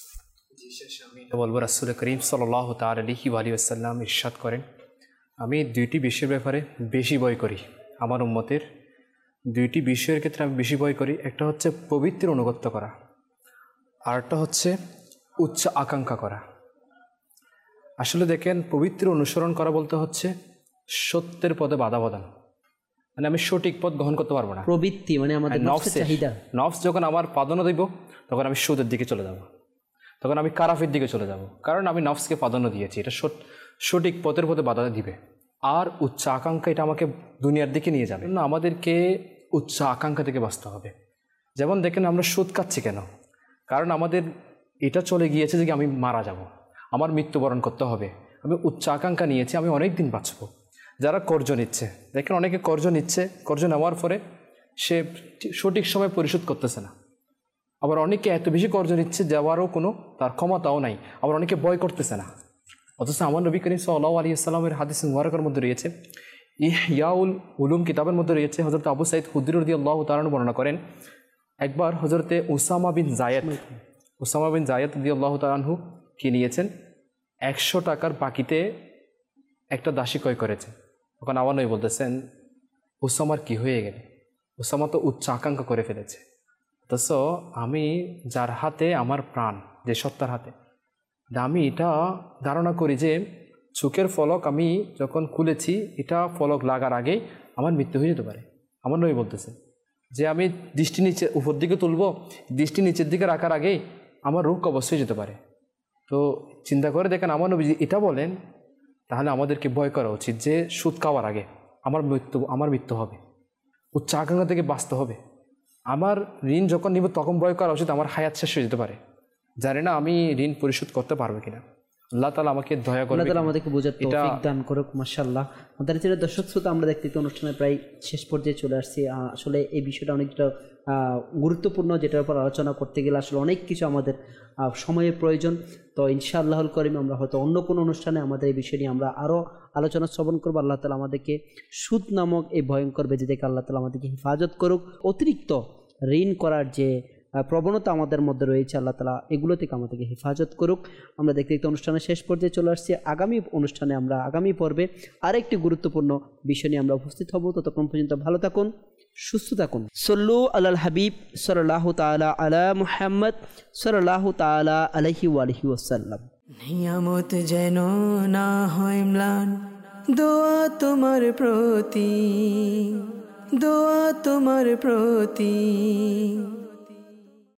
বলবো রাসূল করিম সাল্লাল্লাহু তাআলা আলাইহি ওয়া আলিহি ওয়াসাল্লাম ইরশাদ করেন, আমি দুইটি বিষয়ের ব্যাপারে বেশি ভয় করি, আমার উম্মতের দুইটি বিষয়ের ক্ষেত্রে আমি বেশি ভয় করি। একটা হচ্ছে পবিত্র অনুগত্য করা, আর একটা হচ্ছে উচ্চ আকাঙ্ক্ষা করা। আসলে দেখেন, পবিত্র অনুসরণ করা বলতে হচ্ছে সত্যের পথে বাধা প্রদান, মানে আমি সঠিক পথ গ্রহণ করতে পারবো না। প্রবৃত্তি মানে আমাদের নফসের চাহিদা। নফস যখন আমার প্রাধান্য দিব, তখন আমি সুদের দিকে চলে যাব, তখন আমি কারাফের দিকে চলে যাব, কারণ আমি নফসকে প্রাধান্য দিয়েছি। এটা সঠিক পথের পথে বাধা দিবে। আর উচ্চ আকাঙ্ক্ষা, এটা আমাকে দুনিয়ার দিকে নিয়ে যাবে না। আমাদেরকে উচ্চ আকাঙ্ক্ষা থেকে বাঁচতে হবে। যেমন দেখেন, আমরা সুদ খাচ্ছি কেন? কারণ আমাদের এটা চলে গিয়েছে যে আমি মারা যাব, আমার মৃত্যুবরণ করতে হবে। আমি উচ্চ আকাঙ্ক্ষা নিয়েছি, আমি অনেক দিন বাঁচব। যারা কর্জ নিচ্ছে, দেখেন অনেকে কর্জ নিচ্ছে, কর্জ নেওয়ার পরে সে সঠিক সময় পরিশোধ করতেছে না। আবার অনেকে এত বেশি কর্জ নিচ্ছে, যাওয়ারও কোনো তার ক্ষমতাও নাই। আবার অনেকে ভয় করতেছে না। অথচ আমার নবী করিম সাল্লাল্লাহু আলাইহি ওয়াসাল্লামের হাদিস মুবারকের মধ্যে রয়েছে, ইহইয়াউল উলুম কিতাবের মধ্যে রয়েছে, হযরত আবু সাঈদ খুদরি রাদিয়াল্লাহু তাআলা বর্ণনা করেন, একবার হযরতে উসামা বিন জায়েদ রাদিয়াল্লাহু তাআলা আনহু কি নিয়েছেন, 100 টাকার বাকিতে একটা দাসী ক্রয় করেছে। তখন আমার নবী বলতেছেন, উসামার কি হয়ে গেল? উসামা তো উচ্চ আকাঙ্ক্ষা করে ফেলেছে। অথচ আমি যার হাতে আমার প্রাণ, যে সত্তার হাতে, আমি এটা ধারণা করি যে চোখের ফলক আমি যখন খুলেছি, এটা ফলক লাগার আগেই আমার মৃত্যু হয়ে যেতে পারে। আমার নবী বলতেছে যে আমি দৃষ্টি নিচে উপর দিকে তুলব, দৃষ্টি নিচের দিকে রাখার আগেই আমার রোগ অবশ্যই যেতে পারে। তো চিন্তা করে দেখেন, আমার নবী এটা বলেন, তাহলে আমাদেরকে ভয় করা উচিত যে সুদ খাওয়ার আগে আমার মৃত্যু হবে। উচ্চ আকাঙ্ক্ষা থেকে বাঁচতে হবে। আমার ঋণ যখন নিব, তখন ভয় করা উচিত আমার হায়াত শেষ হয়ে যেতে পারে, জানি না আমি ঋণ পরিশোধ করতে পারবো কিনা। আল্লাহ তাআলা আমাকে দয়া করে, আল্লাহ তাআলা আমাদেরকে বোঝার তৌফিক দান করুক। মাশাআল্লাহ। আমাদের ছেলে দর্শক শ্রোতা, আমরা দেখতে অনুষ্ঠানের প্রায় শেষ পর্যায়ে চলে আসছি। আসলে এই বিষয়টা অনেকটা গুরুত্বপূর্ণ, যেটার উপর আলোচনা করতে গেলে আসলে অনেক কিছু আমাদের সময়ের প্রয়োজন। তো ইনশাআল্লাহুল কারীম আমরা হয়তো অন্য কোনো অনুষ্ঠানে আমাদের এই বিষয় নিয়ে আমরা আরও আলোচনা শ্রবণ করবো। আল্লাহ তাআলা আমাদেরকে সুদ নামক এই ভয়ঙ্কর ব্যাধি থেকে আল্লাহ তাআলা আমাদেরকে হেফাজত করুক। অতিরিক্ত ঋণ করার যে প্রবণতা আমাদের মধ্যে রয়েছে, আল্লাহ তাআলা এগুলো থেকে আমাদেরকে হেফাজত করুক। আমরা দেখতে দেখতে অনুষ্ঠানের শেষ পর্যায়ে চলে আসছি। আগামী অনুষ্ঠানে আমরা আগামী পর্বে আরেকটি গুরুত্বপূর্ণ বিষয় নিয়ে আমরা উপস্থিত হব। ততক্ষণ পর্যন্ত ভালো থাকুন, সুস্থ থাকুন। সল্লু আলাল হাবিব সাল্লাল্লাহু তাআলা আলা মুহাম্মদ সাল্লাল্লাহু তাআলা আলাইহি ওয়া আলিহি ওয়াসাল্লাম। নিয়ামত যেন না হয় ম্লান, দোয়া তোমার প্রতি, দোয়া তোমার প্রতি।